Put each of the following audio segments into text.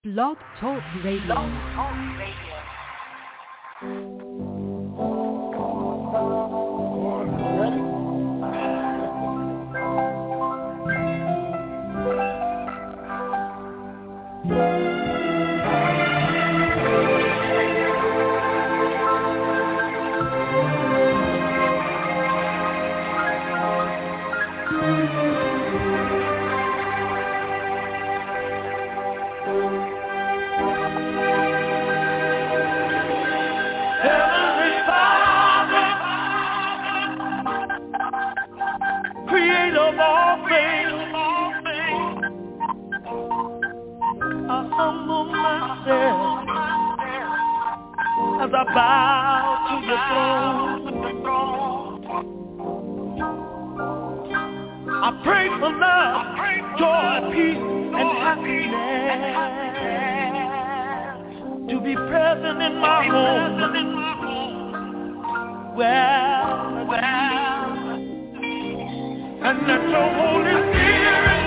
Blog Talk Radio. As I bow to your throne, I pray for love, joy, peace, and happiness to be present in my home. Well, and let your Holy Spirit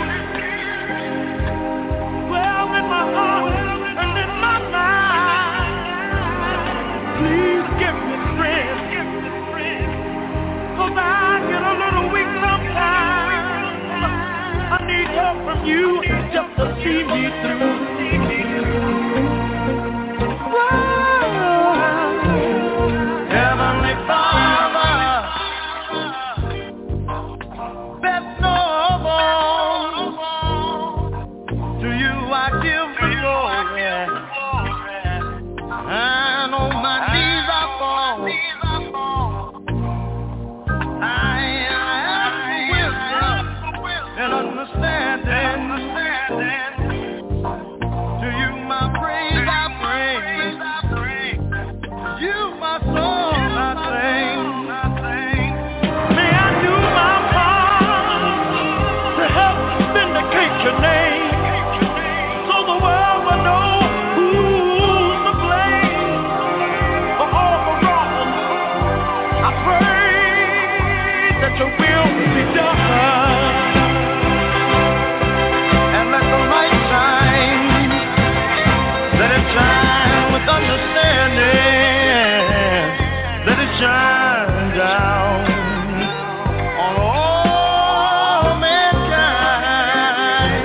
dwell in my heart and in my mind. Please give me strength, 'cause I get a little weak sometimes. I need help from you just to see me through. Heavenly Father, best of all, to you I give the glory. And on my knees I fall. I ask for wisdom and understanding. To you my praise I bring. You my song I sing. May I do my part to help vindicate your name, so the world will know who's to blame for all the wrong. I pray that your will be done, and let the light shine. Let it shine with understanding. Let it shine down on all mankind.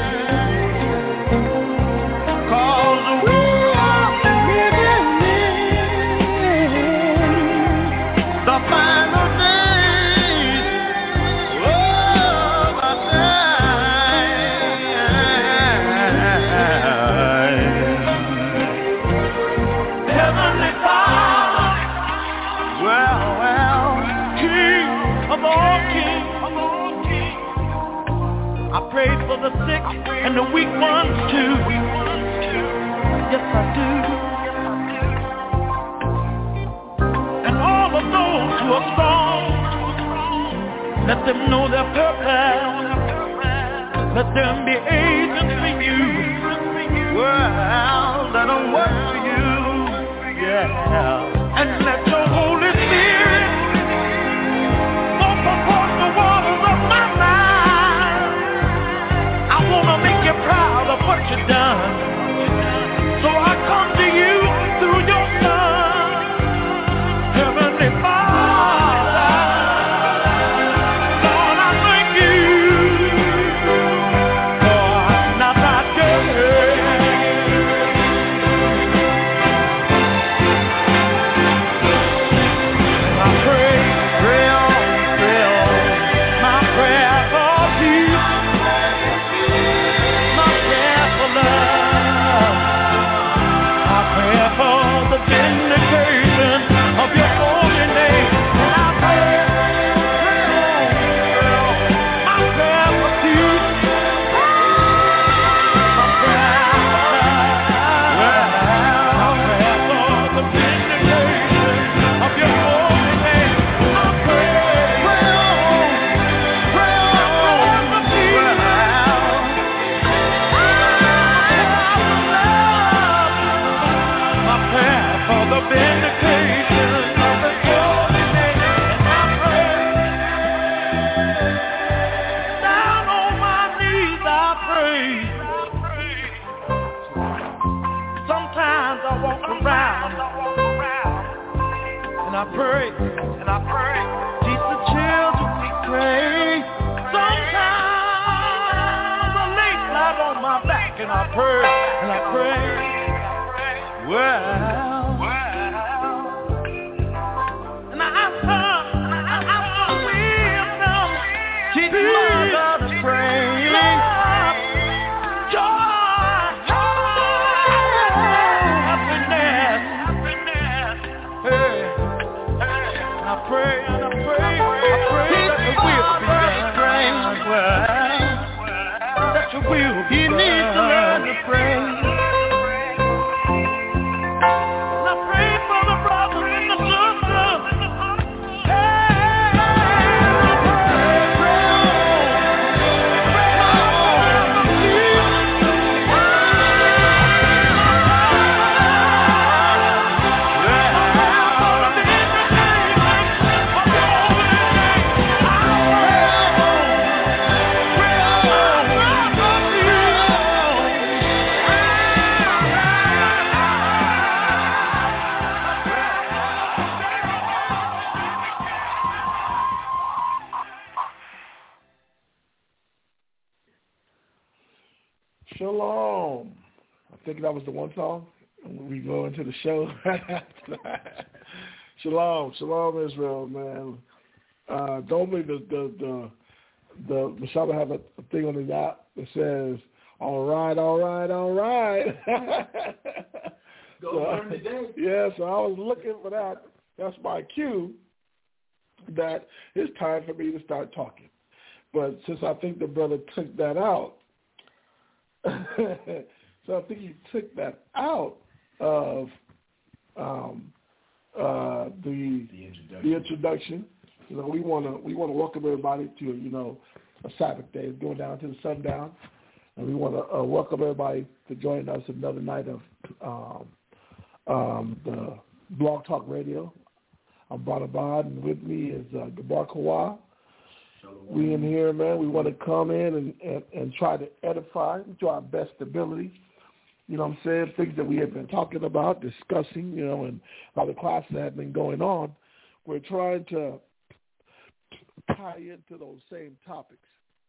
'Cause we are living in the final days of our time. Heavenly Father, well, King of all kings, I prayed for the sick and the weak ones too. Yes, I do. And all of those who are strong, let them know their purpose. Let them be agents for you. Well, let them work for you. Yeah. And let your Holy Spirit walk across the waters of my mind. I want to make you proud of what you've done. So I come to you through your Son. Heavenly Father, Lord, I thank you for I pray. Teach the children to pray. Sometimes I lay flat on my back and I pray. Well, and I ask her wisdom. Teach mother to pray. He needs to learn to pray. And I pray for the brothers and the sisters. Shalom. I think that was the one song. We go into the show. Shalom Israel, man. Don't believe the Mashaba have a thing on the app that says, all right. Go learn today. Yeah, so I was looking for that. That's my cue that it's time for me to start talking. But since I think the brother took that out, so I think he took that out of the introduction. You know, we want to welcome everybody to a Sabbath day. It's going down to the sundown, and we want to welcome everybody to join us another night of the Blog Talk Radio. I'm Barnabad, and with me is Gabar Kawah. We in here, man. We want to come in and try to edify to our best ability. You know what I'm saying? Things that we have been talking about, discussing, and how the classes have been going on. We're trying to tie into those same topics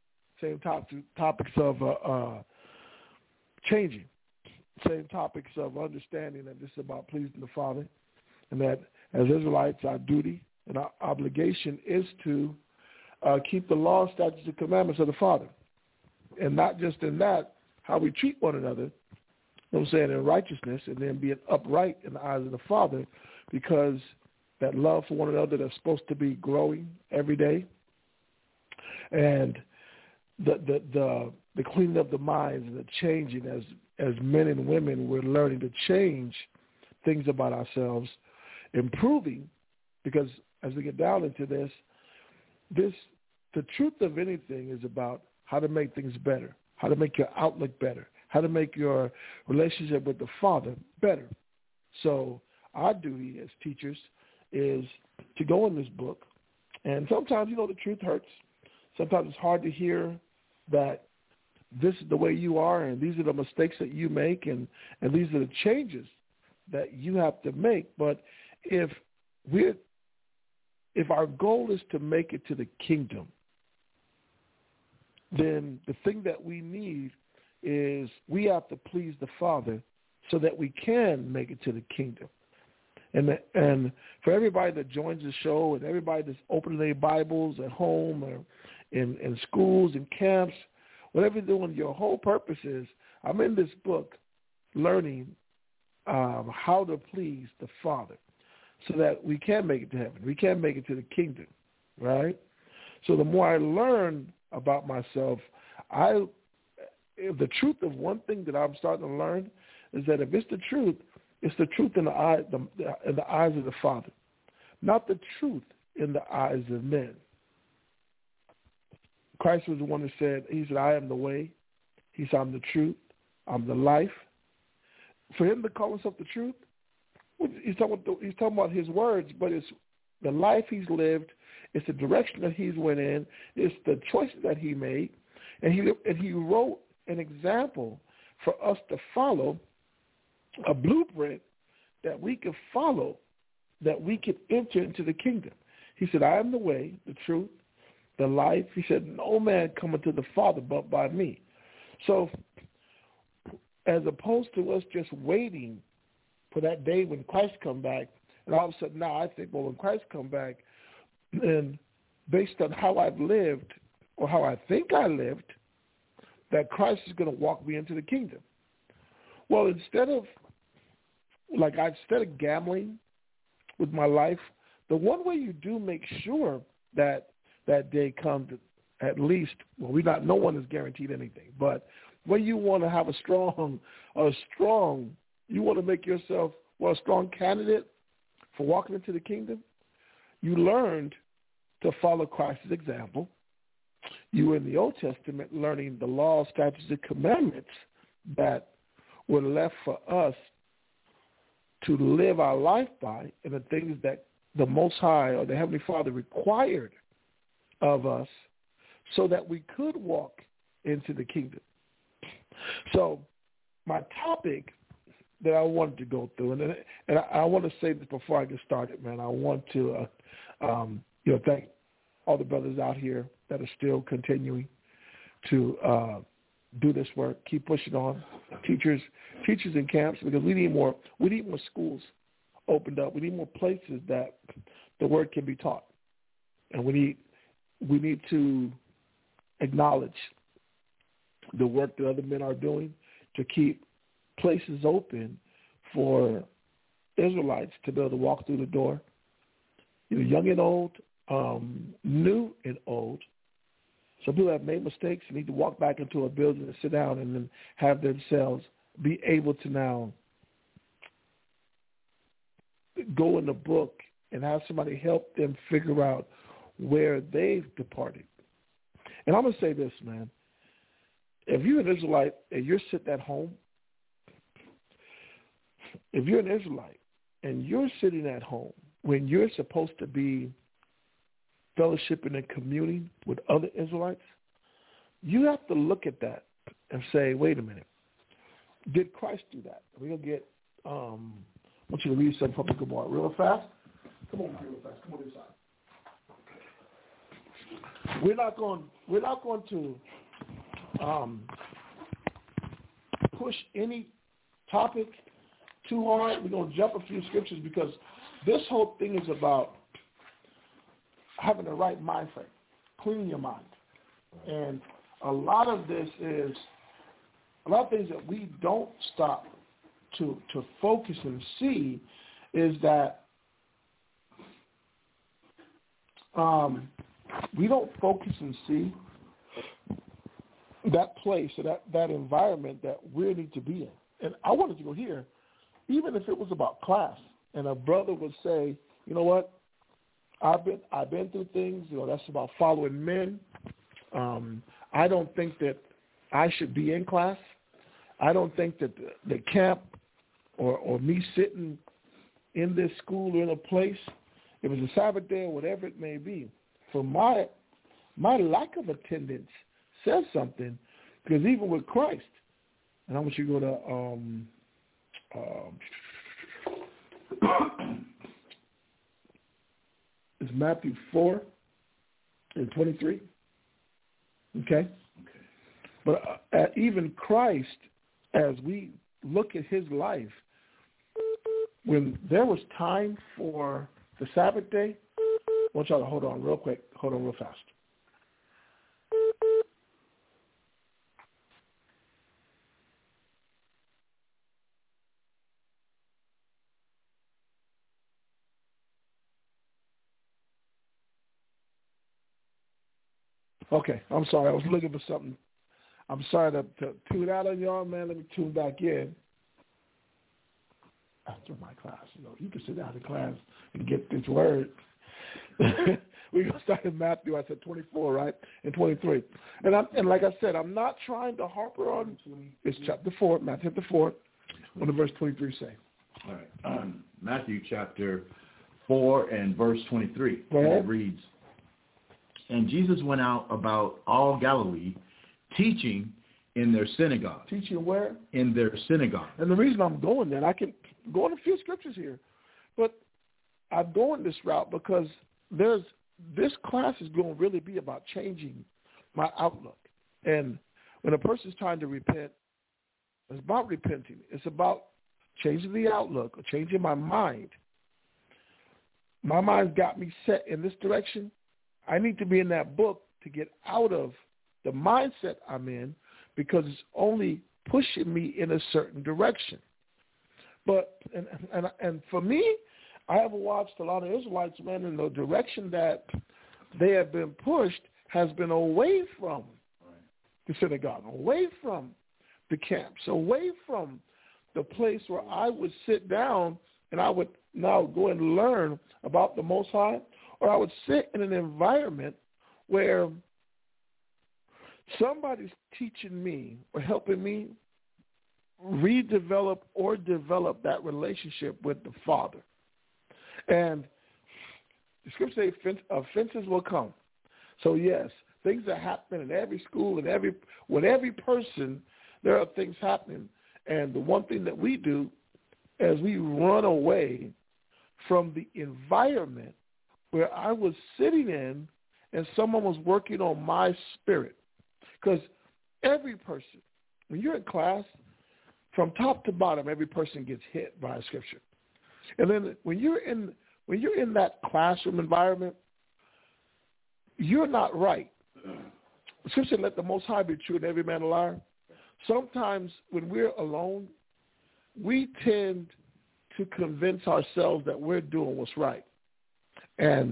of changing, same topics of understanding that this is about pleasing the Father, and that as Israelites, our duty and our obligation is to keep the law, statutes, and commandments of the Father. And not just in that, how we treat one another, you know what I'm saying, in righteousness, and then being upright in the eyes of the Father, because that love for one another that's supposed to be growing every day. And the cleaning of the minds and the changing as men and women, we're learning to change things about ourselves, improving, because as we get down into this, the truth of anything is about how to make things better, how to make your outlook better, how to make your relationship with the Father better. So our duty as teachers is to go in this book, and sometimes, the truth hurts. Sometimes it's hard to hear that this is the way you are, and these are the mistakes that you make, and these are the changes that you have to make. But if our goal is to make it to the kingdom, then the thing that we need is we have to please the Father so that we can make it to the kingdom. And for everybody that joins the show and everybody that's opening their Bibles at home or in schools and camps, whatever you're doing, your whole purpose is, I'm in this book learning how to please the Father so that we can make it to heaven. We can make it to the kingdom, right? So the more I learn about myself, the truth of one thing that I'm starting to learn is that if it's the truth in the eyes of the Father, not the truth in the eyes of men. Christ was the one that said, he said, I am the way. He said, I'm the truth. I'm the life. For him to call himself the truth, he's talking about his words, but it's the life he's lived. It's the direction that he's went in. It's the choices that he made. And he wrote an example for us to follow, a blueprint that we can follow that we could enter into the kingdom. He said, I am the way, the truth, the life. He said, no man cometh to the Father but by me. So as opposed to us just waiting for that day when Christ come back, and all of a sudden now I think, well, when Christ come back, and based on how I've lived or how I think I lived, that Christ is going to walk me into the kingdom. Well, instead of gambling with my life, the one way you do make sure that that day comes, at least, well, no one is guaranteed anything, but when you want to have a strong, you want to make yourself, a strong candidate for walking into the kingdom, you learned to follow Christ's example. You were in the Old Testament learning the law, statutes, and commandments that were left for us to live our life by, and the things that the Most High or the Heavenly Father required of us so that we could walk into the kingdom. So my topic that I wanted to go through, and I want to say this before I get started, man. I want to thank all the brothers out here that are still continuing to do this work, keep pushing on, teachers in camps, because we need more schools opened up. We need more places that the word can be taught, and we need to acknowledge the work that other men are doing to keep places open for Israelites to be able to walk through the door, young and old, new and old. Some people have made mistakes and need to walk back into a building and sit down and then have themselves be able to now go in the book and have somebody help them figure out where they've departed. And I'm going to say this, man. If you're an Israelite and you're sitting at home, if you're an Israelite and you're sitting at home when you're supposed to be fellowshipping and communing with other Israelites, you have to look at that and say, wait a minute, did Christ do that? We're going to get, I want you to read something from the Gemara real fast. Come on, real fast. Come on this side. We're not going to push any topic too hard. We're going to jump a few scriptures because this whole thing is about having the right mind frame, cleaning your mind. And a lot of things that we don't stop to focus and see is that we don't focus and see that place or that environment that we need to be in. And I wanted to go here, even if it was about class, and a brother would say, you know what, I've been through things, that's about following men. I don't think that I should be in class. I don't think that the camp or me sitting in this school or in a place, if it's a Sabbath day or whatever it may be, for my lack of attendance says something, because even with Christ, and I want you to go to it's Matthew 4:23. Okay? But even Christ, as we look at his life, when there was time for the Sabbath day, I want y'all to hold on real fast. Okay, I'm sorry. I was looking for something. I'm sorry to tune out on y'all, man. Let me tune back in. After my class, you can sit down in class and get this word. We're going to start in Matthew, I said 24, right? And 23. And like I said, I'm not trying to harper on. It's chapter 4, Matthew chapter 4. What does verse 23 say? All right. Matthew chapter 4 and verse 23. And it reads, and Jesus went out about all Galilee, teaching in their synagogue. Teaching where? In their synagogue. And the reason I'm going there, I can go on a few scriptures here, but I'm going this route because this class is going to really be about changing my outlook. And when a person's trying to repent, it's about repenting. It's about changing the outlook or changing my mind. My mind's got me set in this direction. I need to be in that book to get out of the mindset I'm in because it's only pushing me in a certain direction. But and for me, I have watched a lot of Israelites, man, in the direction that they have been pushed has been away from the synagogue, away from the camps, away from the place where I would sit down and I would now go and learn about the Most High, or I would sit in an environment where somebody's teaching me or helping me redevelop or develop that relationship with the Father. And the scripture says offenses will come. So yes, things that happen in every school and with every person, there are things happening. And the one thing that we do is we run away from the environment where I was sitting in and someone was working on my spirit. Because every person, when you're in class, from top to bottom, every person gets hit by a scripture. And then when you're in that classroom environment, you're not right. The scripture said, let the Most High be true and every man a liar. Sometimes when we're alone, we tend to convince ourselves that we're doing what's right. And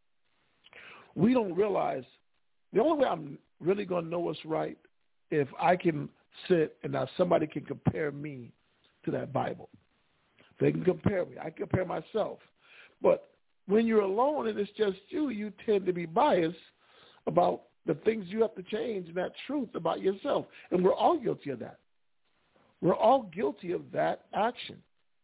we don't realize the only way I'm really going to know what's right if I can sit and now somebody can compare me to that Bible. They can compare me. I can compare myself. But when you're alone and it's just you tend to be biased about the things you have to change and that truth about yourself. And we're all guilty of that. We're all guilty of that action.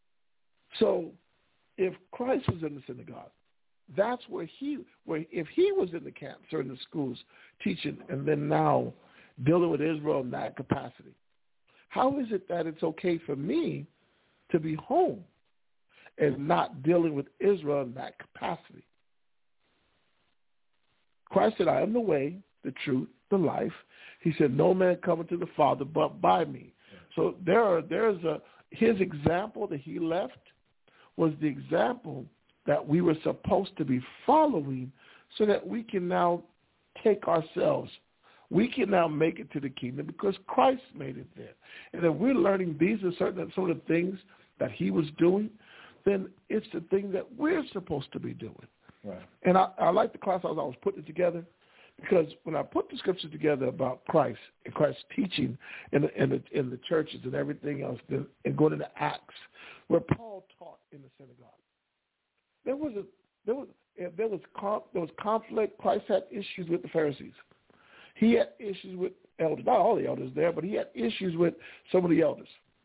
So if Christ was in the synagogue, that's where if he was in the camps or in the schools teaching and then now dealing with Israel in that capacity, how is it that it's okay for me to be home and not dealing with Israel in that capacity? Christ said, I am the way, the truth, the life. He said, no man cometh to the Father but by me. So his example that he left was the example that we were supposed to be following so that we can now take ourselves. We can now make it to the kingdom because Christ made it there. And if we're learning these are some of the things that he was doing, then it's the thing that we're supposed to be doing. Right. And I like the class I was putting it together because when I put the scriptures together about Christ and Christ's teaching in the churches and everything else, and going into Acts, where Paul taught in the synagogue, there was conflict. Christ had issues with the Pharisees. He had issues with elders, not all the elders there, but he had issues with some of the elders.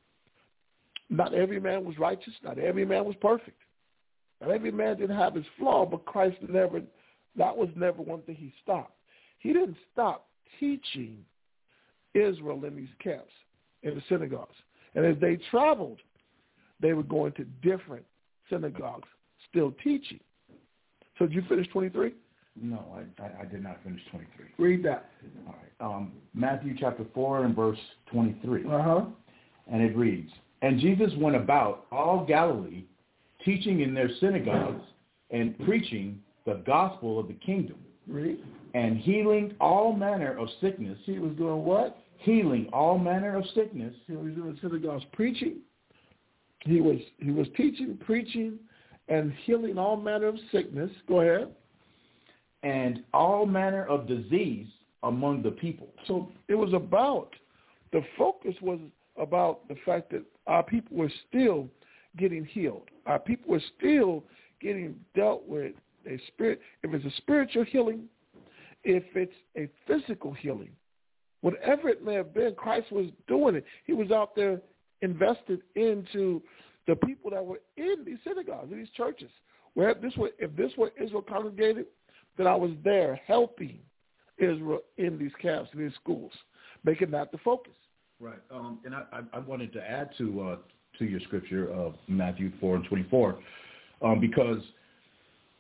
Not every man was righteous. Not every man was perfect. Not every man didn't have his flaw, but Christ that was never one thing he stopped. He didn't stop teaching Israel in these camps, in the synagogues. And as they traveled, they were going to different synagogues, still teaching. So did you finish 23? No, I did not finish 23. Read that. All right. Matthew chapter 4 and verse 23. Uh-huh. And it reads, and Jesus went about all Galilee, teaching in their synagogues and preaching the gospel of the kingdom. Read. And healing all manner of sickness. He was doing what? Healing all manner of sickness. He was doing synagogues preaching. He was teaching, preaching, and healing all manner of sickness. Go ahead. And all manner of disease among the people. So it was the focus was about the fact that our people were still getting healed. Our people were still getting dealt with a spirit. If it's a spiritual healing, if it's a physical healing, whatever it may have been, Christ was doing it. He was out there invested into the people that were in these synagogues, in these churches. If this were Israel congregated, then I was there helping Israel in these camps, in these schools, making that the focus. Right. And I wanted to add to your scripture of Matthew 4 and 24, because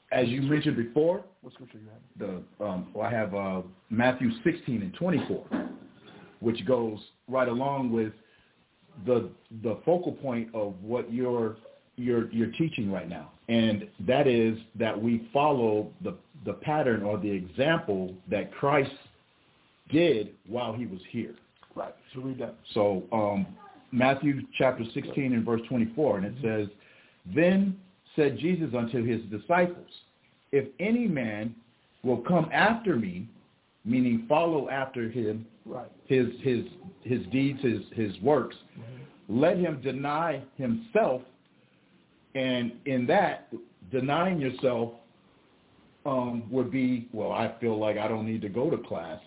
as you mentioned before, what scripture you have? I have Matthew 16 and 24, which goes right along with the focal point of what you're teaching right now, and that is that we follow the pattern or the example that Christ did while he was here. Right. So read that. So Matthew chapter 16 and verse 24, and it says, "Then said Jesus unto his disciples, if any man will come after me," meaning follow after him, right, his deeds, his works, let him deny himself. And in that, denying yourself would be, well, I feel like I don't need to go to class.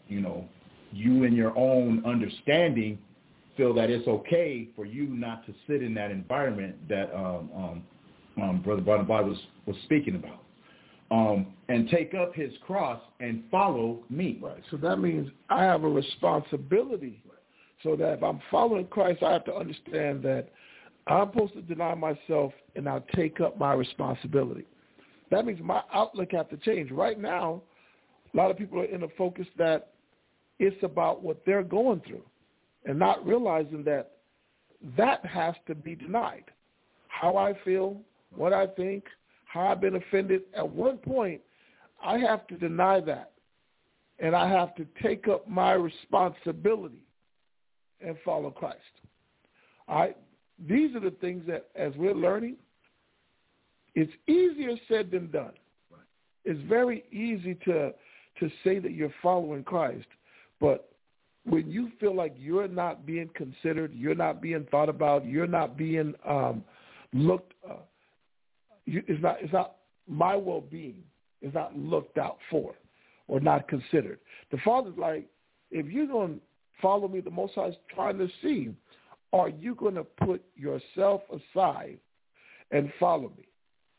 You in your own understanding feel that it's okay for you not to sit in that environment that Brother Barnabas was speaking about. And take up his cross and follow me. Right. So that means I have a responsibility. Right. So that if I'm following Christ, I have to understand that I'm supposed to deny myself and I'll take up my responsibility. That means my outlook has to change. Right now, a lot of people are in a focus that it's about what they're going through and not realizing that that has to be denied. How I feel, what I think, how I've been offended, at one point, I have to deny that. And I have to take up my responsibility and follow Christ. All right? These are the things that, as we're learning, it's easier said than done. Right. It's very easy to say that you're following Christ, but when you feel like you're not being considered, you're not being thought about, you're not being looked it's not my well-being is not looked out for or not considered. The Father's like, if you're going to follow me, the Most High is trying to see, are you going to put yourself aside and follow me?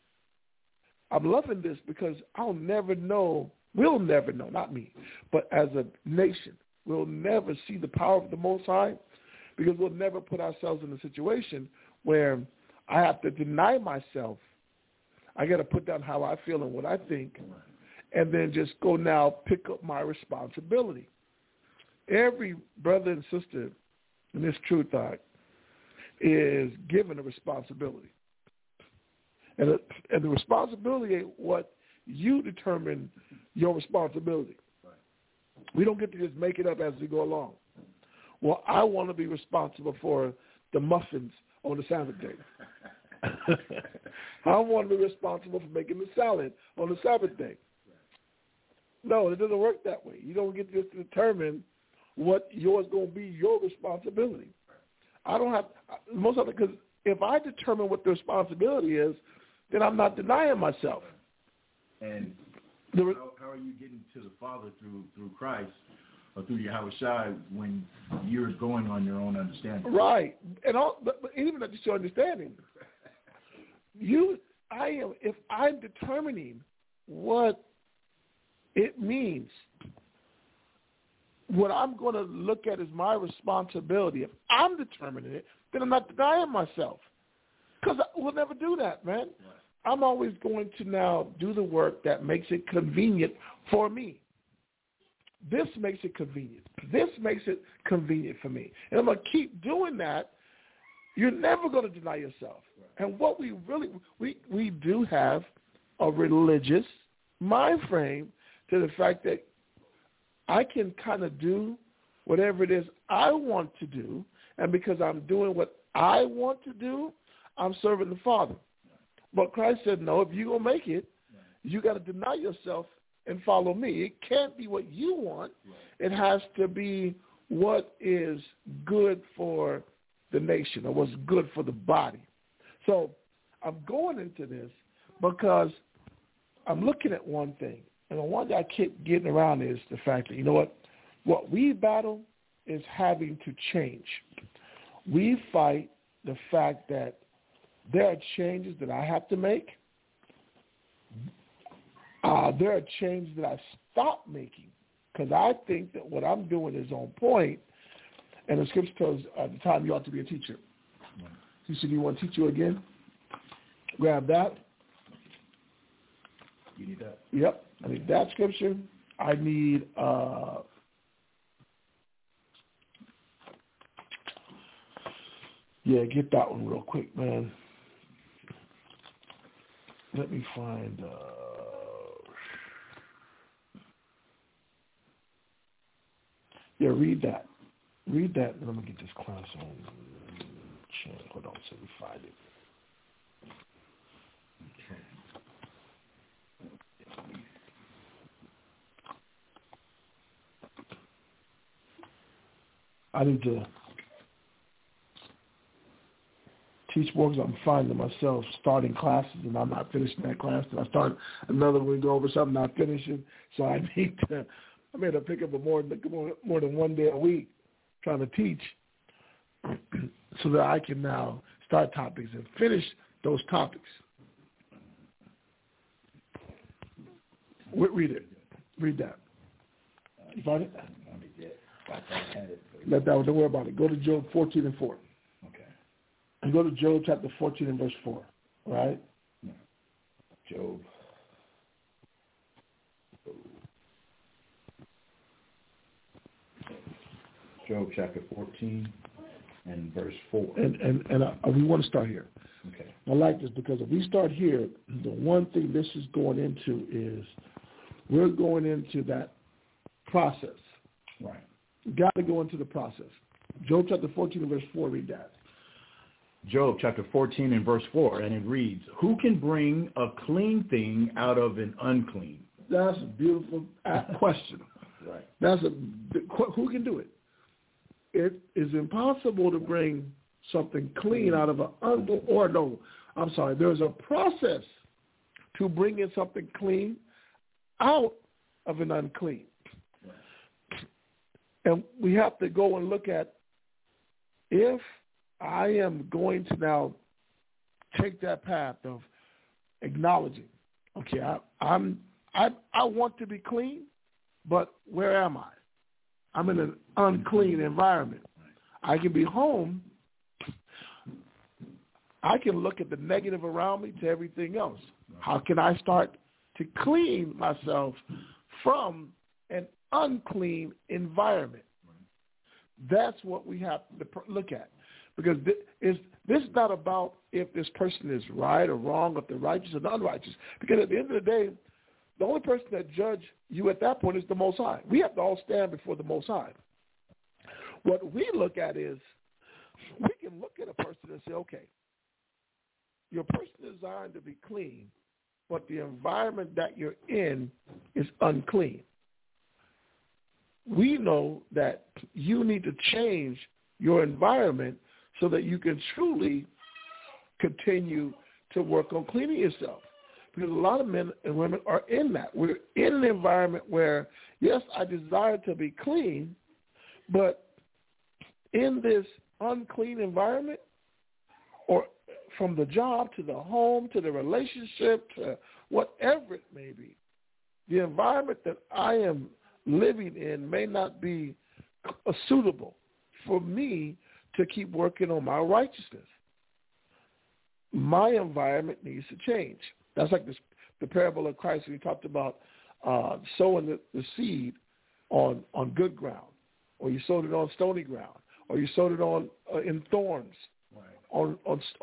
I'm loving this because we'll never know, not me, but as a nation, we'll never see the power of the Most High because we'll never put ourselves in a situation where I have to deny myself. I got to put down how I feel and what I think, and then just go now pick up my responsibility. Every brother and sister in this truth art is given a responsibility. And the responsibility ain't what you determine your responsibility. Right. We don't get to just make it up as we go along. Well, I want to be responsible for the muffins on the Sabbath day. I want to be responsible for making the salad on the Sabbath day. No, it doesn't work that way. You don't get to just determine what yours going to be your responsibility. I don't have most of it because if I determine what the responsibility is, then I'm not denying myself. And how are you getting to the Father through Christ or through Yahweh Shai when you're going on your own understanding? Right, and but even not just your understanding. If I'm determining what it means, what I'm going to look at is my responsibility. If I'm determining it, then I'm not denying myself. Because we'll never do that, man. Right. I'm always going to now do the work that makes it convenient for me. This makes it convenient. This makes it convenient for me. And I'm going to keep doing that. You're never going to deny yourself. Right. And what we do have a religious mind frame to the fact that I can kind of do whatever it is I want to do, and because I'm doing what I want to do, I'm serving the Father. But Christ said, no, if you're going to make it, you got to deny yourself and follow me. It can't be what you want. It has to be what is good for the nation or what's good for the body. So I'm going into this because I'm looking at one thing, and the one that I keep getting around is the fact that, you know what we battle is having to change. We fight the fact that there are changes that I have to make. There are changes that I stop making because I think that what I'm doing is on point, and the scripture tells at the time you ought to be a teacher. He said, do you want to teach you again? Grab that. that. Yep. I need that scripture. I need get that one real quick, man. Let me find read that. Read that, and I'm going to get this class on. Hold on, so we find it. I need to teach more because I'm finding myself starting classes and I'm not finishing that class. And I start another one, go over something, not finishing. So I made to pick up more than 1 day a week trying to teach so that I can now start topics and finish those topics. Read it. Read that. You find it? Don't worry about it. Go to Job 14 and 4. Okay. And go to Job chapter 14 and verse 4. Right? Job. Job chapter 14 and verse 4. And we want to start here. Okay. I like this because if we start here, the one thing this is going into is we're going into that process. Right. Got to go into the process. Job chapter 14 and verse 4, read that. Job chapter 14 and verse 4, and it reads, who can bring a clean thing out of an unclean? That's a beautiful question. Right. Who can do it? It is impossible to bring something clean out of there's a process to bringing something clean out of an unclean. And we have to go and look at if I am going to now take that path of acknowledging, okay, I want to be clean, but where am I? I'm in an unclean environment. I can be home. I can look at the negative around me to everything else. How can I start to clean myself from an unclean environment? That's what we have to look at. Because this is not about if this person is right or wrong, if they're righteous or unrighteous. Because at the end of the day, the only person that judge you at that point is the Most High. We have to all stand before the Most High. What we look at is we can look at a person and say, okay, your person is designed to be clean, but the environment that you're in is unclean. We know that you need to change your environment so that you can truly continue to work on cleaning yourself. Because a lot of men and women are in that. We're in an environment where, yes, I desire to be clean, but in this unclean environment, or from the job to the home to the relationship to whatever it may be, the environment that I am living in may not be suitable for me to keep working on my righteousness. My environment needs to change. That's like the parable of Christ when he talked about sowing the seed on good ground, or you sowed it on stony ground, or you sowed it on in thorns, right.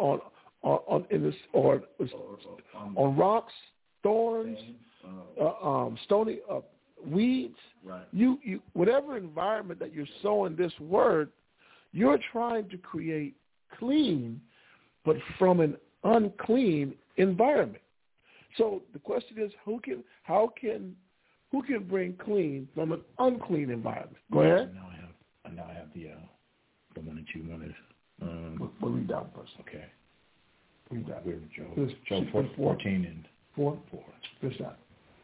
on rocks, thorns, stony weeds. Right. You whatever environment that you're sowing this word, you're trying to create clean, but from an unclean environment. So the question is, who can bring clean from an unclean environment? Go ahead. Now I have the one that you wanted. We'll read that first. Okay. Read that. Job 14 and 4. What's that?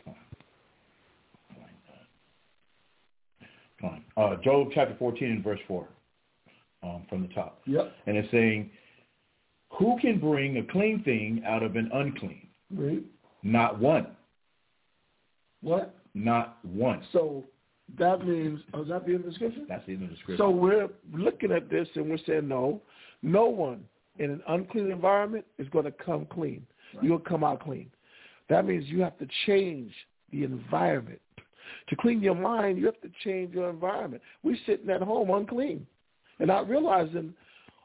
Fine. Job chapter 14 and verse 4 from the top. Yep. And it's saying, who can bring a clean thing out of an unclean? Right. Not one. What? Not one. So that means, is that the end of the description? That's the end of the description. So we're looking at this and we're saying, no one in an unclean environment is going to come clean. Right. You'll come out clean. That means you have to change the environment. To clean your mind, you have to change your environment. We're sitting at home unclean and not realizing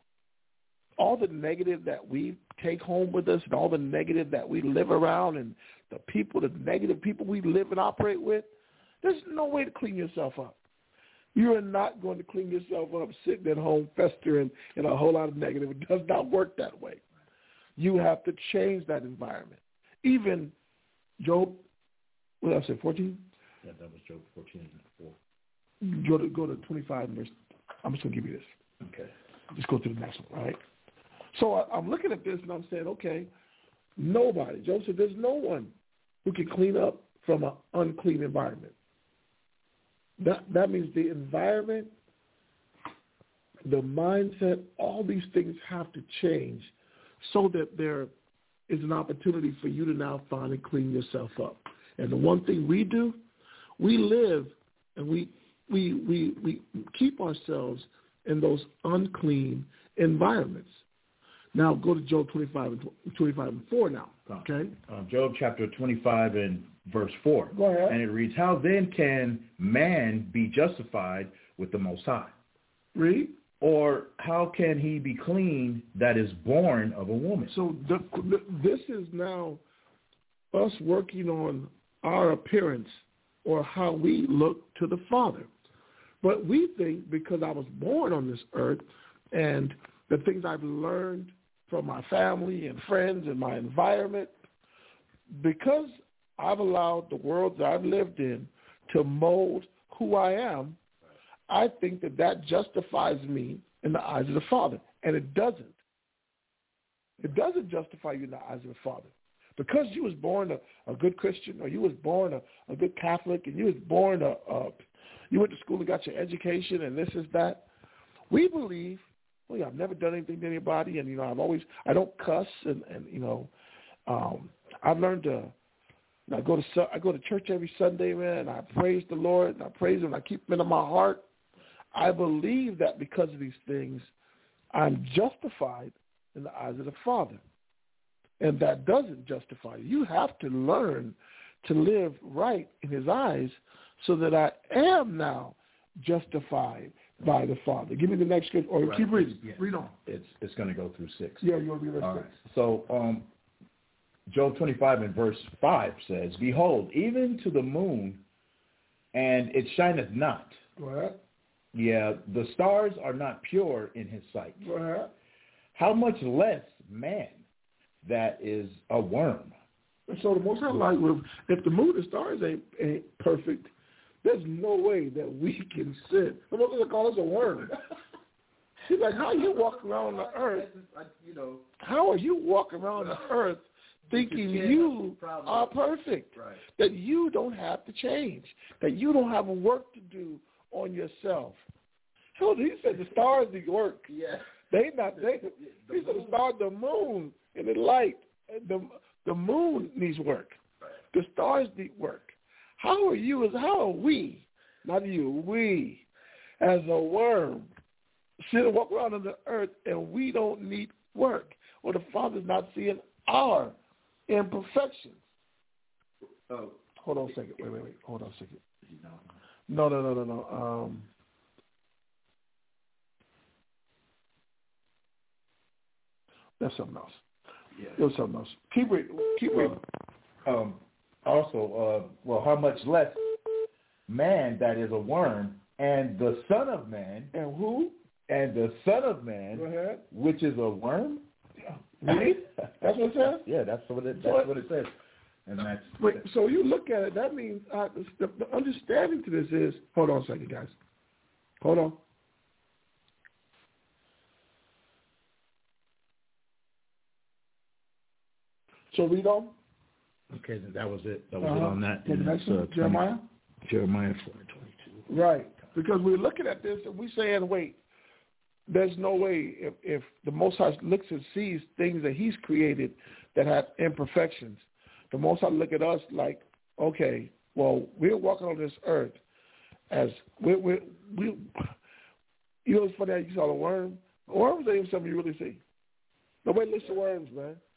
all the negative that we take home with us and all the negative that we live around and the negative people we live and operate with. There's no way to clean yourself up. You are not going to clean yourself up sitting at home festering in a whole lot of negative. It does not work that way. You have to change that environment. Even Job, what did I say, 14? Yeah, that was Job 14:4. Go to 25 verse. I'm just going to give you this. Okay. Just go to the next one, all right? So I'm looking at this and I'm saying, okay, nobody. Job said there's no one who can clean up from an unclean environment. That means the environment, the mindset, all these things have to change so that there is an opportunity for you to now finally clean yourself up. And the one thing we do, we live and we keep ourselves in those unclean environments. Now go to Job 25:4 now, okay? Job chapter 25 and verse 4. Go ahead. And it reads, how then can man be justified with the Most High? Read. Or how can he be clean that is born of a woman? So this is now us working on our appearance or how we look to the Father. But we think because I was born on this earth and the things I've learned from my family and friends and my environment, because I've allowed the world that I've lived in to mold who I am, I think that justifies me in the eyes of the Father. And it doesn't. It doesn't justify you in the eyes of the Father. Because you was born a good Christian or you was born a good Catholic and you was born you went to school and got your education and this is that, we believe, well, yeah, I've never done anything to anybody and, I don't cuss and I've learned to, I go to church every Sunday, man, and I praise the Lord and I praise him and I keep him in my heart. I believe that because of these things, I'm justified in the eyes of the Father. And that doesn't justify you. You have to learn to live right in his eyes so that I am now justified by the Father. Give me the next scripture, or keep reading. Yeah. Read on. It's going to go through 6. Yeah, you want to be verse 6. Right. So Job 25 and verse 5 says, behold, even to the moon, and it shineth not. Go ahead. Yeah, the stars are not pure in his sight. Go ahead. How much less man that is a worm? And so the Most High, like, if the moon and stars ain't perfect, there's no way that we can sit. The Most High call us a worm. He's like, how you walk around the earth? How are you walking around the earth thinking you are perfect? Right. That you don't have to change. That you don't have work to do on yourself. So he said the stars need work. Yeah. He said the stars, the moon, and the light. The moon needs work. Right. The stars need work. How are we, not you, we, as a worm, sit and walk around on the earth and we don't need work? Or the Father's not seeing our imperfections. Oh. Hold on a second. Wait. Hold on a second. No. That's something else. Yeah. It was something else. Keep reading. Also, how much less man that is a worm, and the Son of Man. And who? And the Son of Man, Go ahead. which is a worm. Yeah. Really? That's what it says? Yeah, that's what it says. And that's so you look at it, that means the understanding to this is, hold on a second, guys. Hold on. So read on. Okay, that was it. That was it on that. And next one, Jeremiah? Jeremiah 4:22. Right. Because we're looking at this and we're saying, wait, there's no way if the Most High looks and sees things that he's created that have imperfections, the Most High look at us like, okay, well, we're walking on this earth as we you know, it's funny how you saw the worm. Worms ain't even something you really see. Nobody looks at worms, man. Right.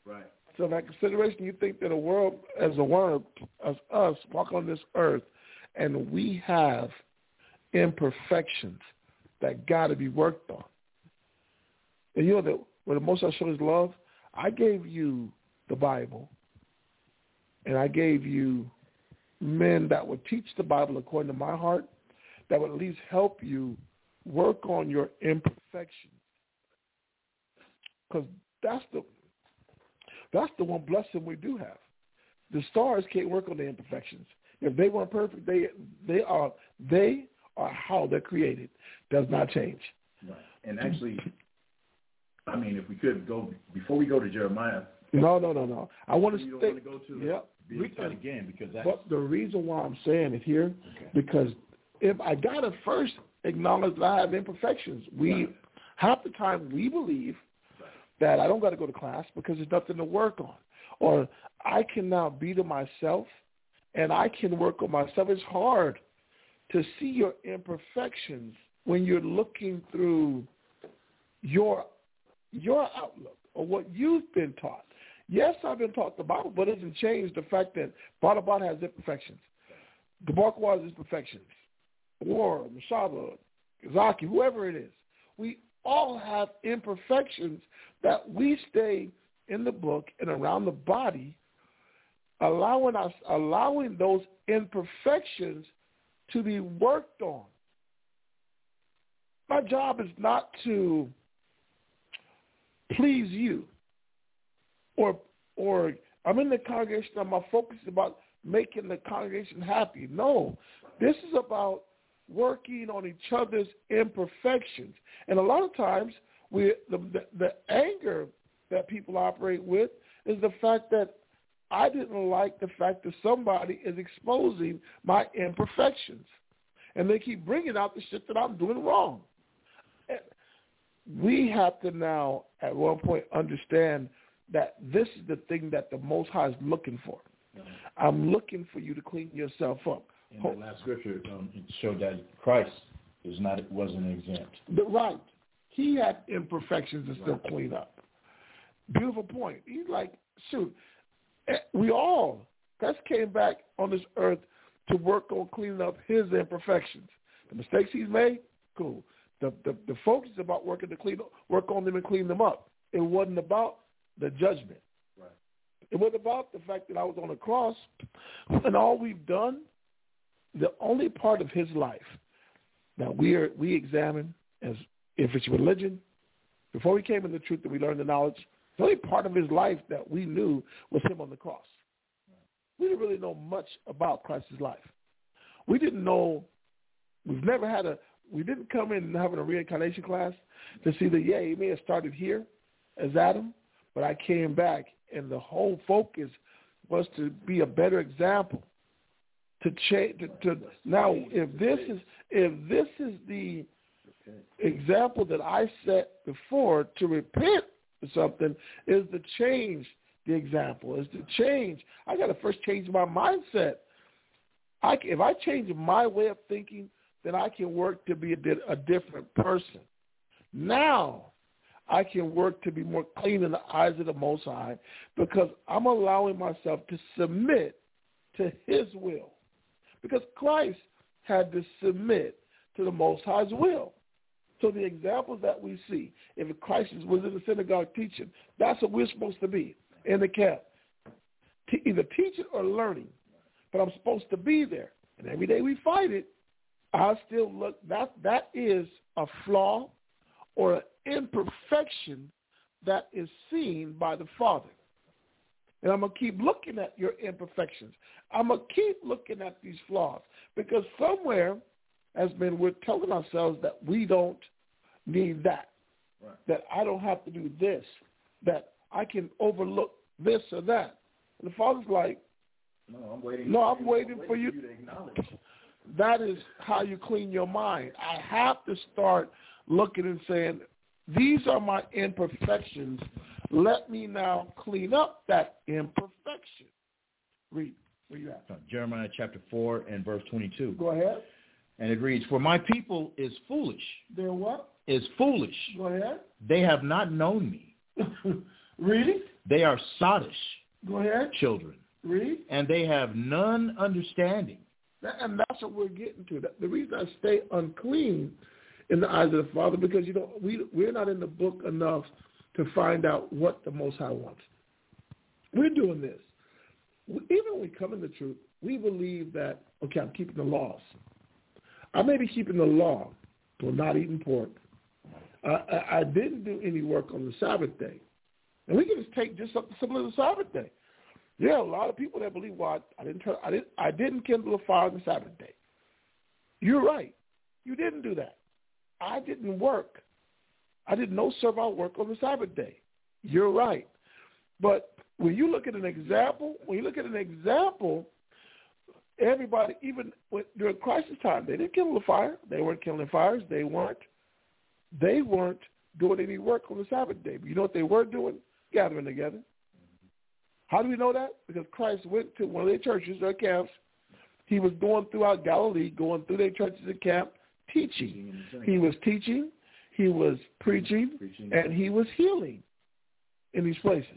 So in that consideration, you think that a world as a world, as us, walk on this earth, and we have imperfections that got to be worked on. And you know that when the Most High showed his love, I gave you the Bible, and I gave you men that would teach the Bible according to my heart, that would at least help you work on your imperfections. Because that's the one blessing we do have. The stars can't work on the imperfections. If they weren't perfect, they are how they're created. Does not change. Right. And actually, I mean, if we could go before we go to Jeremiah. No. I want to stay. Go to again because that's. But the reason why I'm saying it here, because if I gotta first acknowledge that I have imperfections. Half the time we believe that I don't got to go to class because there's nothing to work on, or I can now be to myself and I can work on myself. It's hard to see your imperfections when you're looking through your outlook or what you've been taught. Yes, I've been taught the Bible, but it doesn't change the fact that Balaban has imperfections. Gabarkwa has imperfections. War, Mashaba, Zaki, whoever it is. We all have imperfections that we stay in the book and around the body, allowing those imperfections to be worked on. My job is not to please you, or I'm in the congregation and my focus is about making the congregation happy. No, this is about working on each other's imperfections. And a lot of times the anger that people operate with is the fact that I didn't like the fact that somebody is exposing my imperfections. And they keep bringing out the shit that I'm doing wrong. And we have to now, at one point, understand that this is the thing that the Most High is looking for. I'm looking for you to clean yourself up. In the last scripture, it showed that Christ wasn't exempt. Right. He had imperfections to still clean up. Beautiful point. He's like, shoot, Christ came back on this earth to work on cleaning up his imperfections. The mistakes he's made, cool. The focus is about work on them and clean them up. It wasn't about the judgment. Right. It wasn't about the fact that I was on the cross and all we've done. The only part of his life that we examine as if it's religion, before we came in the truth and we learned the knowledge, the only part of his life that we knew was him on the cross. We didn't really know much about Christ's life. We didn't know, we didn't come in having a reincarnation class to see that, he may have started here as Adam, but I came back and the whole focus was to be a better example. To change. Now, if this is the example that I set before, to repent for something is to change the example. Is to change. I got to first change my mindset. If I change my way of thinking, then I can work to be a different person. Now, I can work to be more clean in the eyes of the Most High because I'm allowing myself to submit to His will. Because Christ had to submit to the Most High's will. So the examples that we see, if Christ was in the synagogue teaching, that's what we're supposed to be in the camp. Either teaching or learning. But I'm supposed to be there. And every day we fight it, I still look, that is a flaw or an imperfection that is seen by the Father. And I'm going to keep looking at your imperfections. I'm going to keep looking at these flaws because somewhere, as men, we're telling ourselves that we don't need that, right. That I don't have to do this, that I can overlook this or that. And the Father's like, I'm waiting for you to acknowledge. That is how you clean your mind. I have to start looking and saying, these are my imperfections. Let me now clean up that imperfection. Read. Where you at? Jeremiah chapter 4 and verse 22. Go ahead. And it reads, for my people is foolish. They're what? Is foolish. Go ahead. They have not known me. Read. They are sottish. Go ahead. Children. Read. And they have none understanding. And that's what we're getting to. The reason I stay unclean in the eyes of the Father, because we're not in the book enough to find out what the Most High wants. We're doing this. Even when we come in the truth, we believe that, okay, I'm keeping the laws. I may be keeping the law, but not eating pork. I didn't do any work on the Sabbath day. And we can just take just something similar to the Sabbath day. There are a lot of people that believe, well, I didn't kindle a fire on the Sabbath day. You're right. You didn't do that. I didn't work. I did no servile work on the Sabbath day. You're right. But when you look at an example, everybody, even during crisis time, they didn't kindle a fire. They weren't kindling fires. They weren't doing any work on the Sabbath day. But you know what they were doing? Gathering together. How do we know that? Because Christ went to one of their churches, their camps. He was going throughout Galilee, going through their churches and camp, teaching. He was teaching, he was preaching, and he was healing in these places.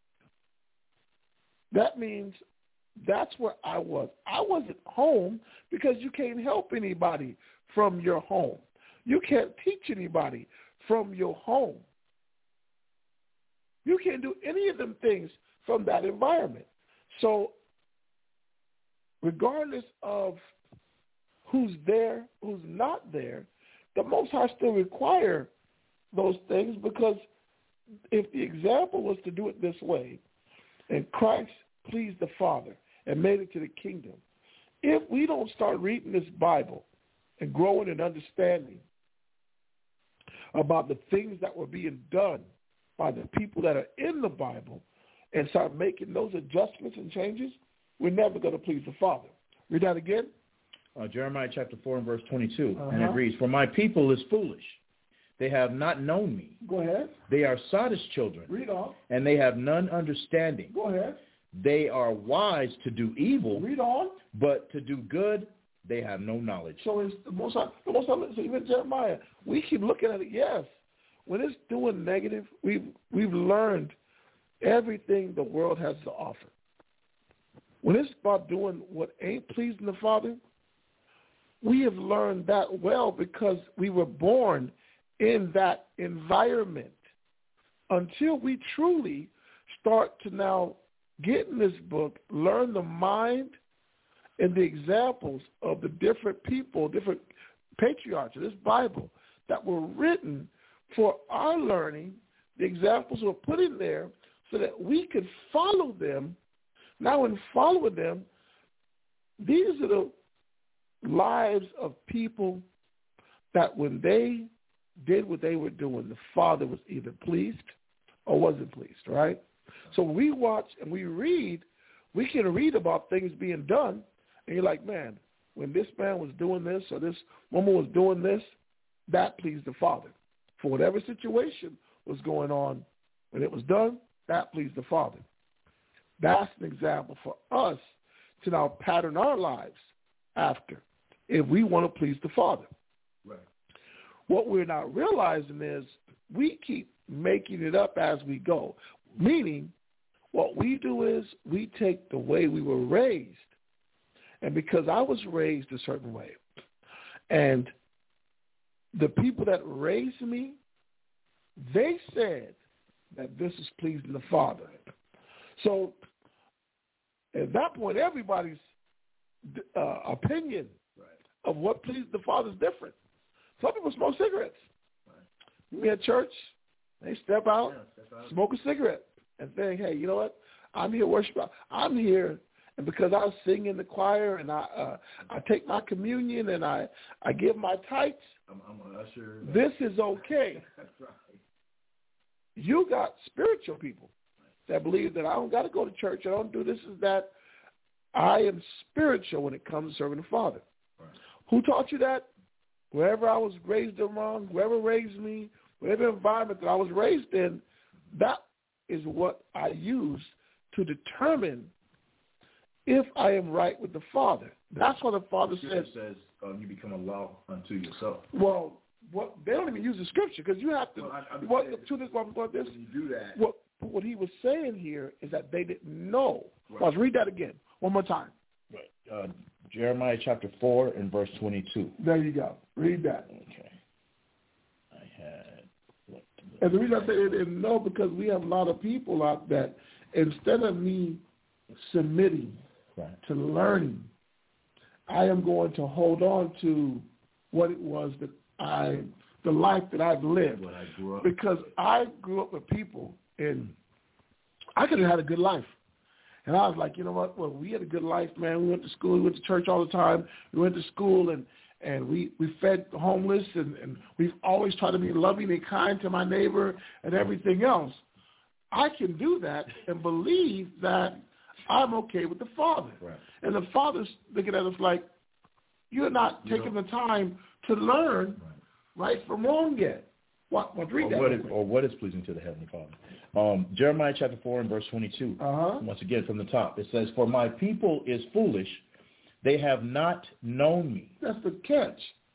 That means that's where I was. I wasn't home because you can't help anybody from your home. You can't teach anybody from your home. You can't do any of them things from that environment. So regardless of who's there, who's not there, the Most High still require those things, because if the example was to do it this way, and Christ pleased the Father and made it to the kingdom, if we don't start reading this Bible and growing in understanding about the things that were being done by the people that are in the Bible and start making those adjustments and changes, we're never going to please the Father. Read that again. Jeremiah chapter 4 and verse 22. And it reads, "For my people is foolish. They have not known me." Go ahead. "They are sottish children." Read on. "And they have none understanding." Go ahead. "They are wise to do evil." Read on. "But to do good, they have no knowledge." So it's the Most High, so even Jeremiah, we keep looking at it, yes. When it's doing negative, we've learned everything the world has to offer. When it's about doing what ain't pleasing the Father, we have learned that well because we were born in that environment. Until we truly start to now get in this book, learn the mind and the examples of the different people, different patriarchs of this Bible that were written for our learning, the examples were put in there so that we could follow them. Now in following them, these are the lives of people that when they did what they were doing, the Father was either pleased or wasn't pleased, right? So when we watch and we read, we can read about things being done, and you're like, man, when this man was doing this or this woman was doing this, that pleased the Father. For whatever situation was going on, when it was done, that pleased the Father. That's an example for us to now pattern our lives after if we want to please the Father. Right. What we're not realizing is we keep making it up as we go, meaning what we do is we take the way we were raised, and because I was raised a certain way, and the people that raised me, they said that this is pleasing the Father. So at that point, everybody's opinion of what pleased the Father is different. Some people smoke cigarettes. Right. You at church, they step out, smoke a cigarette, and think, hey, you know what? I'm here worshiping. I'm here, and because I sing in the choir and I take my communion and I give my tithes, I'm an usher. This is okay. That's right. You got spiritual people that believe that I don't got to go to church. I don't do this and that. I am spiritual when it comes to serving the Father. Right. Who taught you that? Wherever I was raised around, whoever raised me, whatever environment that I was raised in, that is what I use to determine if I am right with the Father. That's what the Father says. Says you become a law unto yourself. Well, they don't even use the scripture because you have to. When you do that, But what he was saying here is that they didn't know. Right. Let's read that again, one more time. Right. Jeremiah chapter 4 and verse 22. There you go. Read that. Okay. I had. And the reason I say they didn't know, because we have a lot of people out that instead of me submitting to learning, I am going to hold on to what it was that the life that I've lived. What I grew up. Because I grew up with people, and I could have had a good life. And I was like, you know what? Well, we had a good life, man. We went to school. We went to church all the time. We went to school, and we fed the homeless, and we've always tried to be loving and kind to my neighbor and everything else. I can do that and believe that I'm okay with the Father. Right. And the Father's looking at us like, you're not taking the time to learn right from wrong yet. What read that? Or what is pleasing to the Heavenly Father. Jeremiah chapter 4 and verse 22. Once again from the top. It says, for my people is foolish. They have not known me. That's the catch.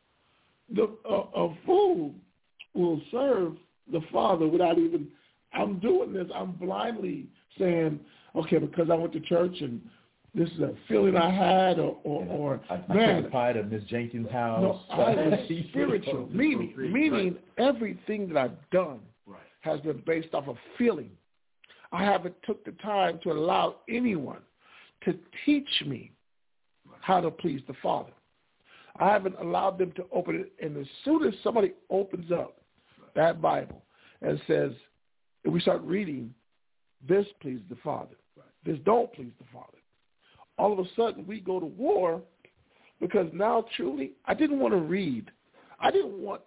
A fool will serve the Father without even, I'm doing this. I'm blindly saying, okay, because I went to church and this is a feeling I had, or I man, took a pie to Miss Jenkins' house. No, I was spiritual. Meaning everything that I've done has been based off of feeling. I haven't took the time to allow anyone to teach me how to please the Father. I haven't allowed them to open it. And as soon as somebody opens up that Bible and says, if we start reading, this pleases the Father, this don't please the Father, all of a sudden we go to war, because now truly I didn't want to read. I didn't want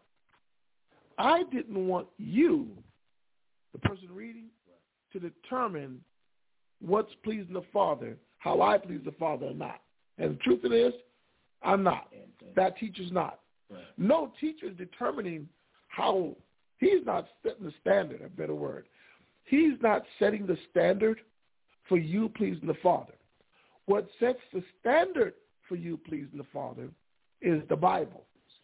you, the person reading, to determine what's pleasing the Father, how I please the Father or not. And the truth of it is, I'm not. That teacher's not. Right. No teacher is determining how. He's not setting the standard, a better word. He's not setting the standard for you pleasing the Father. What sets the standard for you pleasing the Father is the Bible.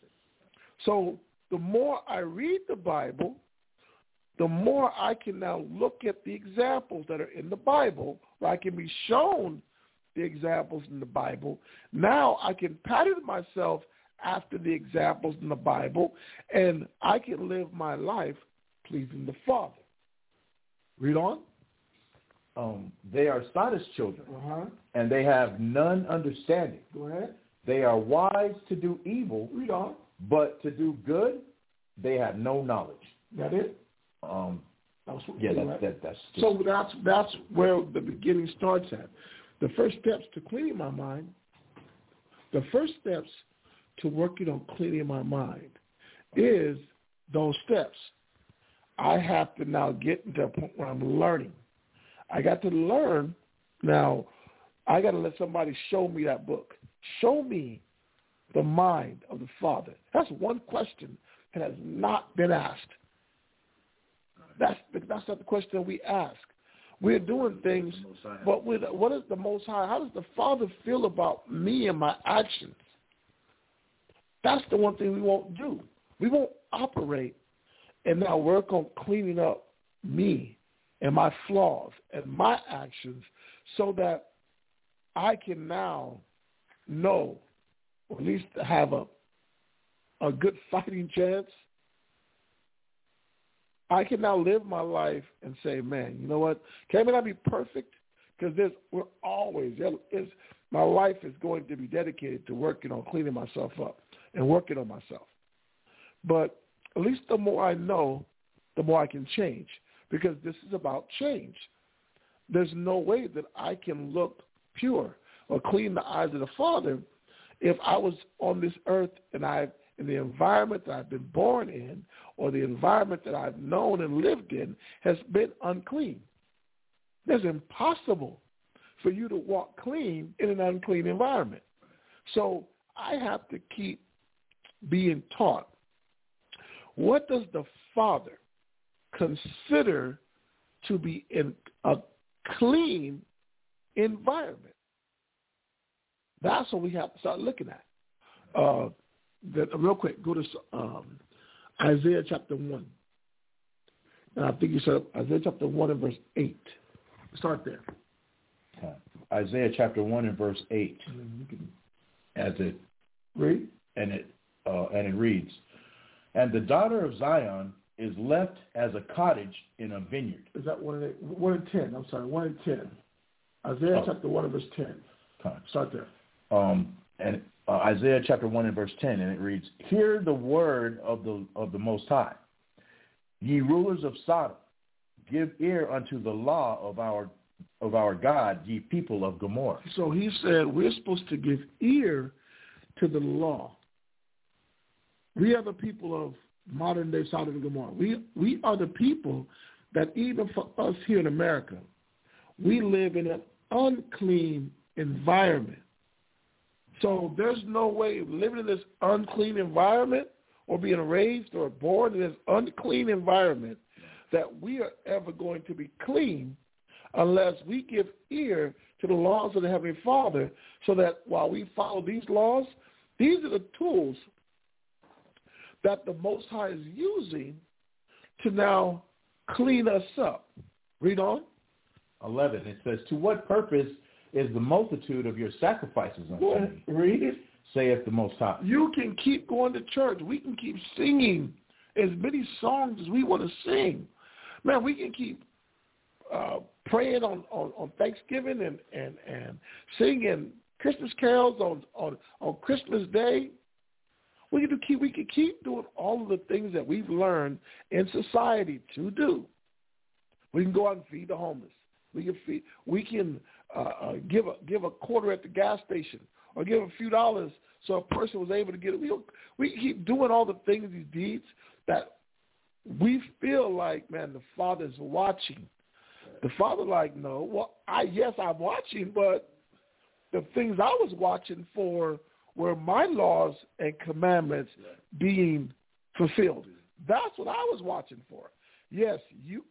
So the more I read the Bible, the more I can now look at the examples that are in the Bible, where I can be shown the examples in the Bible. Now I can pattern myself after the examples in the Bible, and I can live my life pleasing the Father. Read on. They are sottish children, and they have none understanding. Go ahead. They are wise to do evil. Read on. But to do good, they have no knowledge. That it? That's so that's where the beginning starts at. The first steps to cleaning my mind, the first steps to working on cleaning my mind is those steps. I have to now get into a point where I'm learning. I got to learn. Now, I got to let somebody show me that book. Show me the mind of the Father. That's one question that has not been asked. That's not the question we ask. We're doing things, but what is the Most High? How does the Father feel about me and my actions? That's the one thing we won't do. We won't operate and now work on cleaning up me and my flaws and my actions so that I can now know, or at least have a good fighting chance. I can now live my life and say, man, you know what? Can I not be perfect? Because my life is going to be dedicated to working on cleaning myself up and working on myself. But at least the more I know, the more I can change, because this is about change. There's no way that I can look pure or clean the eyes of the Father if I was on this earth and in the environment that I've been born in, or the environment that I've known and lived in has been unclean. It's impossible for you to walk clean in an unclean environment. So I have to keep being taught, what does the Father consider to be in a clean environment? That's what we have to start looking at. Real quick, go to Isaiah chapter 1. And I think you said Isaiah chapter 1 and verse 8. Start there. Isaiah chapter 1 and verse 8. As it read, and it reads, "And the daughter of Zion is left as a cottage in a vineyard." Is that 1 and 10? I'm sorry, 1 and 10. Isaiah chapter 1 and verse 10. Start there. And Isaiah chapter 1 and verse 10, and it reads, "Hear the word of the Most High, ye rulers of Sodom, give ear unto the law of our God, ye people of Gomorrah." So he said we're supposed to give ear to the law. We are the people of modern day Sodom and Gomorrah. We are the people that even for us here in America, we live in an unclean environment. So there's no way of living in this unclean environment or being raised or born in this unclean environment that we are ever going to be clean unless we give ear to the laws of the Heavenly Father, so that while we follow these laws, these are the tools that the Most High is using to now clean us up. Read on. 11, it says, "To what purpose is the multitude of your sacrifices unto me? Read it. Saith the Most High." You can keep going to church. We can keep singing as many songs as we want to sing. Man, we can keep praying on Thanksgiving and singing Christmas carols on Christmas Day. We can keep doing all of the things that we've learned in society to do. We can go out and feed the homeless. We can give a quarter at the gas station, or give a few dollars so a person was able to get it. We can keep doing all the things, these deeds that we feel like, man, the Father's watching. The Father like, no, well, yes, I'm watching, but the things I was watching for were my laws and commandments being fulfilled. That's what I was watching for. Yes, you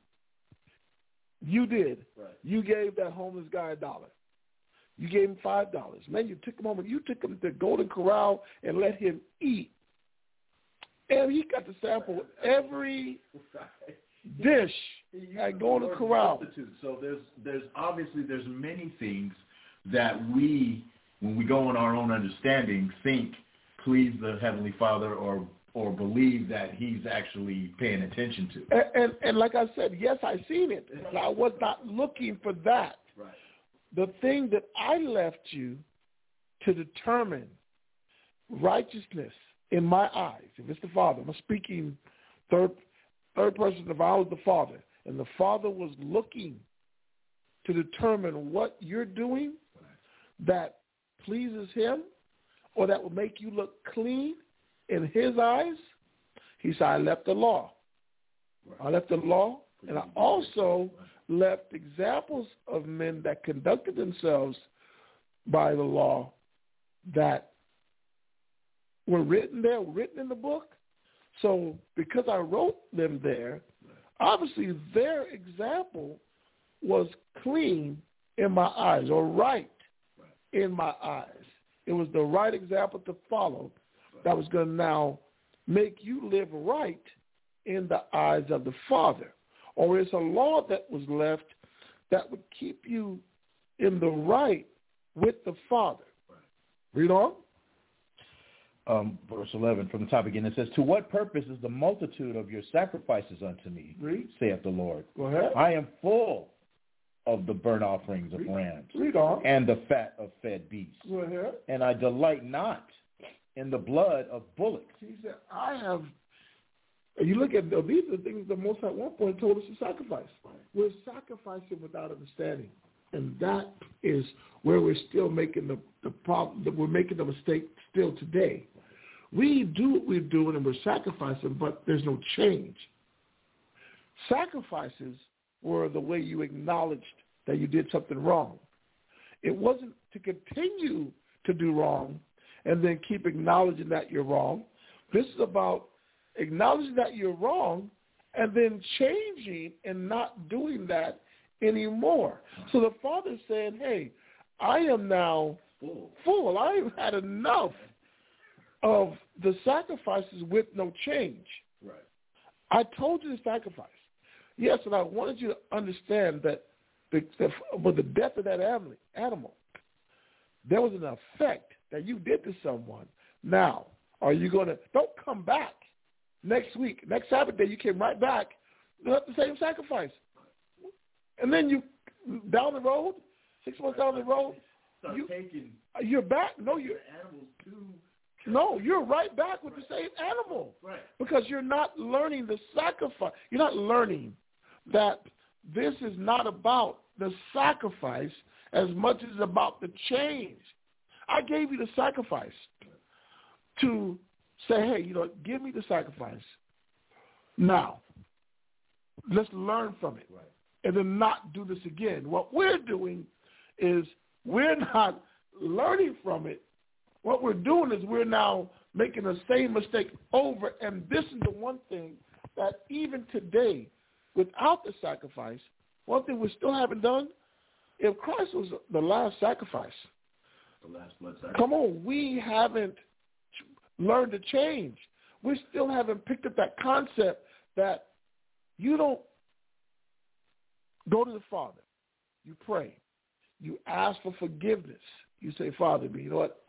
did. Right. You gave that homeless guy $1. You gave him $5. Man, you took him home and you took him to Golden Corral and let him eat. And he got to sample every dish at Golden Corral. So there's obviously many things that we, when we go on our own understanding, think please the Heavenly Father or believe that he's actually paying attention to. And like I said, yes, I seen it, but I was not looking for that. Right. The thing that I left you to determine righteousness in my eyes, if it's the Father, I'm speaking third person, if I was the Father, and the Father was looking to determine what you're doing that pleases him or that will make you look clean in his eyes, he said, I left the law. I left the law, and I also left examples of men that conducted themselves by the law that were written there, written in the book. So because I wrote them there, obviously their example was clean in my eyes, or right in my eyes. It was the right example to follow that was going to now make you live right in the eyes of the Father. Or it's a law that was left that would keep you in the right with the Father. Read on. Verse 11 from the top again, it says, "To what purpose is the multitude of your sacrifices unto me, saith the Lord? Go ahead. I am full of the burnt offerings of rams and the fat of fed beasts. Go ahead. And I delight not in the blood of bullocks." He said, I have, you look at, these are the things the Most High at one point told us to sacrifice. We're sacrificing without understanding. And that is where we're still making the problem, that we're making the mistake still today. We do what we're doing and we're sacrificing, but there's no change. Sacrifices were the way you acknowledged that you did something wrong. It wasn't to continue to do wrong and then keep acknowledging that you're wrong. This is about acknowledging that you're wrong and then changing and not doing that anymore. So the Father's saying, hey, I am now full. I've had enough of the sacrifices with no change. Right. I told you to sacrifice. Yes, and I wanted you to understand that with the death of that animal, there was an effect that you did to someone. Now, are you going to, don't come back next week. Next Sabbath day, you came right back. You have the same sacrifice. And then you, down the road, 6 months down the road, you're back. No, you're right back with the same animal. Right. Because you're not learning the sacrifice. You're not learning that this is not about the sacrifice as much as about the change. I gave you the sacrifice to say, hey, give me the sacrifice. Now, let's learn from it. Right. And then not do this again. What we're doing is we're not learning from it. What we're doing is we're now making the same mistake over. And this is the one thing that even today, without the sacrifice, one thing we still haven't done, if Christ was the last sacrifice, the last blood sacrifice, come on, we haven't learned to change. We still haven't picked up that concept that you don't go to the Father. You pray. You ask for forgiveness. You say, Father, you know what?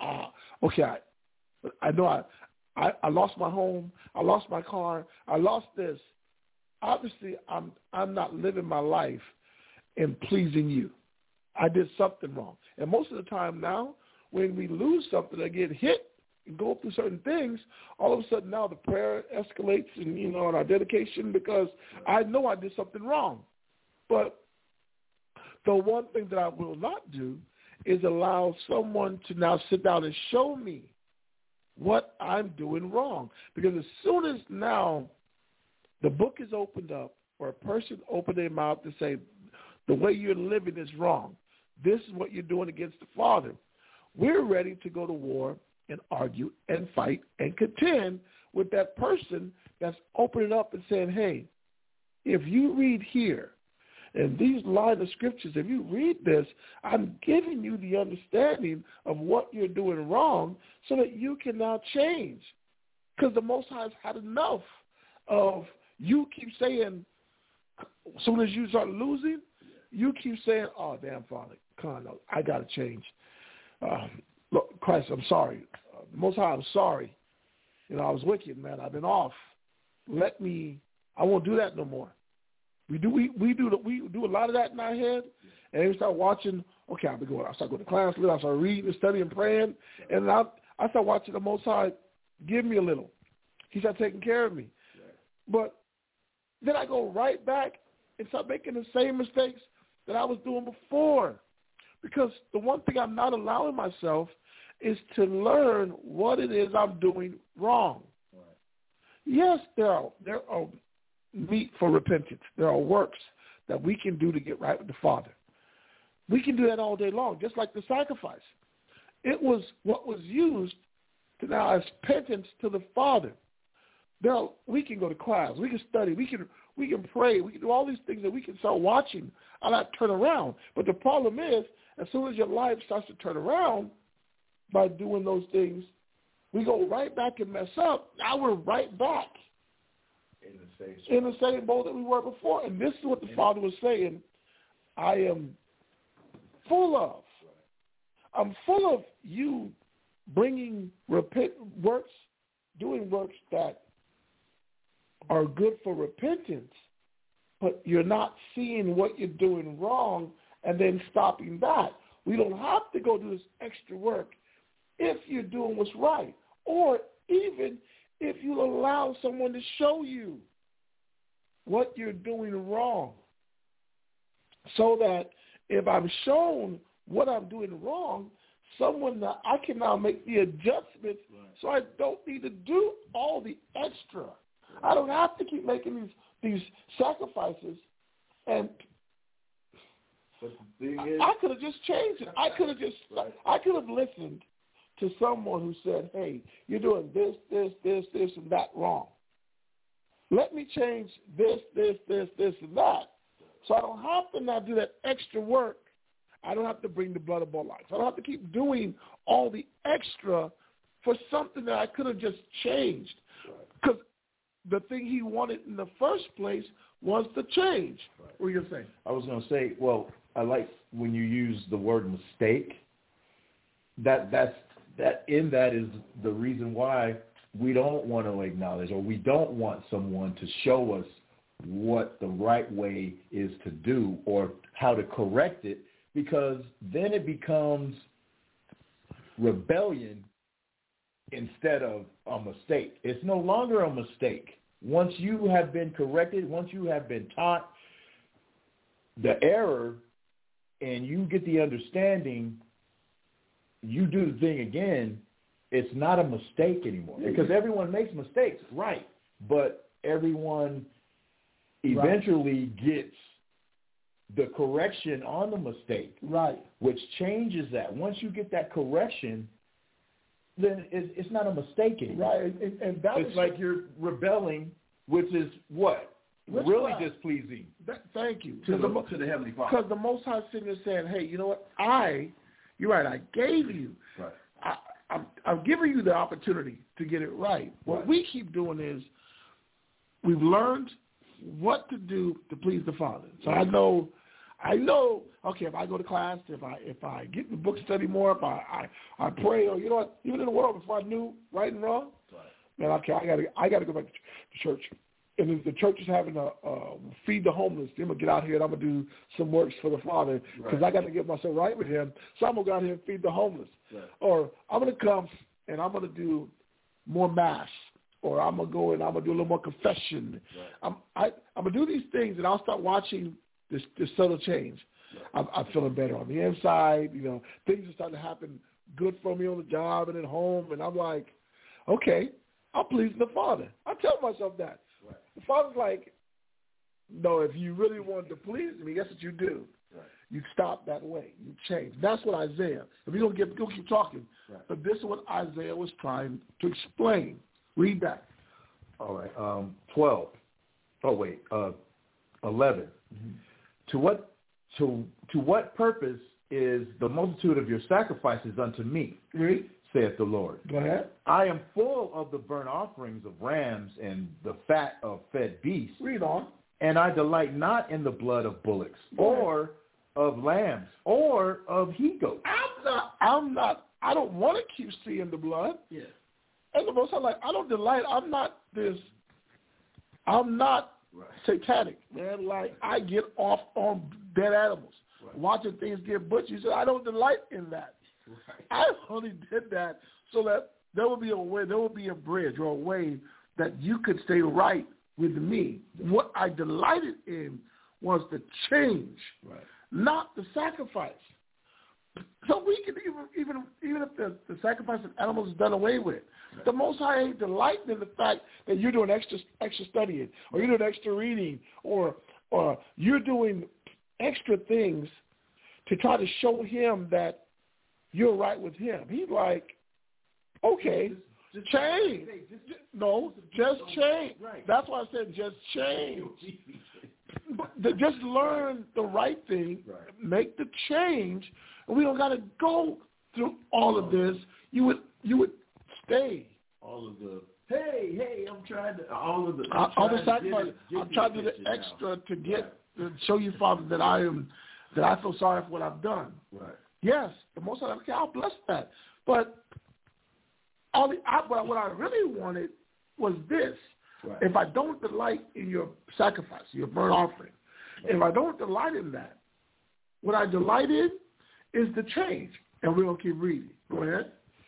I know I lost my home. I lost my car. I lost this. Obviously, I'm not living my life in pleasing you. I did something wrong. And most of the time now, when we lose something or get hit and go through certain things, all of a sudden now the prayer escalates and our dedication because I know I did something wrong. But the one thing that I will not do is allow someone to now sit down and show me what I'm doing wrong. Because as soon as now the book is opened up or a person opened their mouth to say, the way you're living is wrong, this is what you're doing against the Father, we're ready to go to war and argue and fight and contend with that person that's opening up and saying, hey, if you read here, and these lines of scriptures, if you read this, I'm giving you the understanding of what you're doing wrong so that you can now change. Because the Most High has had enough of you keep saying, as soon as you start losing, you keep saying, oh, damn, Father, come on, I got to change. Look, Christ, I'm sorry. Most High, I'm sorry. I was wicked, man. I've been off. I won't do that no more. We do a lot of that in our head, and then we start watching. Okay, I start going to class, I start reading, studying, praying, and I start watching the Most High give me a little. He started taking care of me, but then I go right back and start making the same mistakes that I was doing before, because the one thing I'm not allowing myself is to learn what it is I'm doing wrong. Right. Yes, there are meat for repentance. There are works that we can do to get right with the Father. We can do that all day long, just like the sacrifice. It was what was used to now as penance to the Father. We can go to class, we can study, we can pray, we can do all these things that we can start watching and not turn around. But the problem is, as soon as your life starts to turn around by doing those things, we go right back and mess up. Now we're right back in the same boat that we were before. And this is what the Father was saying, I am full of. I'm full of you bringing works, doing works that are good for repentance, but you're not seeing what you're doing wrong and then stopping that. We don't have to go do this extra work if you're doing what's right, or even if you allow someone to show you what you're doing wrong, so that if I'm shown what I'm doing wrong, I can now make the adjustments, so I don't need to do all the extra. I don't have to keep making these sacrifices. And I could have just changed it. I could have listened to someone who said, hey, you're doing this, and that wrong. Let me change this, and that. So I don't have to now do that extra work. I don't have to bring the blood of bull lights. I don't have to keep doing all the extra for something that I could have just changed. Because the thing he wanted in the first place was the change. Right. What are you going to say? I was going to say, well, I like when you use the word mistake. That is the reason why we don't want to acknowledge, or we don't want someone to show us what the right way is to do or how to correct it, because then it becomes rebellion instead of a mistake. It's no longer a mistake. Once you have been corrected, once you have been taught the error and you get the understanding, you do the thing again, it's not a mistake anymore. Because everyone makes mistakes, right, but everyone eventually gets the correction on the mistake, right, which changes that. Once you get that correction, then it's not a mistake anymore. Right, and that it's like you're rebelling, which is what? Really displeasing. Thank you. To the Heavenly Father. Because the Most High sitting there saying, hey, you know what? You're right, I gave you. Right. I'm giving you the opportunity to get it right. What we keep doing is we've learned what to do to please the Father. So I know, okay, if I go to class, if I get in the book study more, if I pray, or you know what, even in the world, if I knew right and wrong, man, okay, I gotta go back to church. And if the church is having a feed the homeless, I'm going to get out here and I'm going to do some works for the Father because I got to get myself right with him. So I'm going to go out here and feed the homeless. Right. Or I'm going to come and I'm going to do more mass. Or I'm going to go and I'm going to do a little more confession. Right. I'm going to do these things and I'll start watching this subtle change. Right. I'm feeling better on the inside. You know, things are starting to happen good for me on the job and at home. And I'm like, okay, I'm pleasing the Father. I tell myself that. Right. The Father's like, no, if you really wanted to please me, guess what you do? Right. You stop that way. You change. That's what Isaiah, if you don't keep talking. Right. But this is what Isaiah was trying to explain. Read that. All right. 12. Oh, wait. 11. Mm-hmm. To what purpose is the multitude of your sacrifices unto me? Read. Saith the Lord. Go ahead. I am full of the burnt offerings of rams and the fat of fed beasts. Read on. And I delight not in the blood of bullocks or of lambs or of he-goats. I don't want to keep seeing the blood. Yeah. And the Most High, like, I don't delight. I'm not satanic, man. Like, I get off on dead animals. Right. Watching things get butchered. He said, I don't delight in that. Right. I only did that so that there would be a way, there would be a bridge or a way that you could stay right with me. What I delighted in was the change, right, not the sacrifice. So we can even if the sacrifice of animals is done away with, right, the Most High ain't delighting in the fact that you're doing extra studying, or you're doing extra reading, or you're doing extra things to try to show him that you're right with him. He's like, okay, just change. Just change. Right. That's why I said just change. Just learn the right thing, right, make the change, and we don't got to go through all of this. You would stay. All of the hey, I'm trying to all the sacrifice. I'm trying to do the extra to get to show you, Father, that I feel sorry for what I've done. Right. Yes, the Most High, okay, I'll bless that. But what I really wanted was this. Right. If I don't delight in your sacrifice, your burnt offering, right, if I don't delight in that, what I delight in is the change. And we're going to keep reading. Go ahead.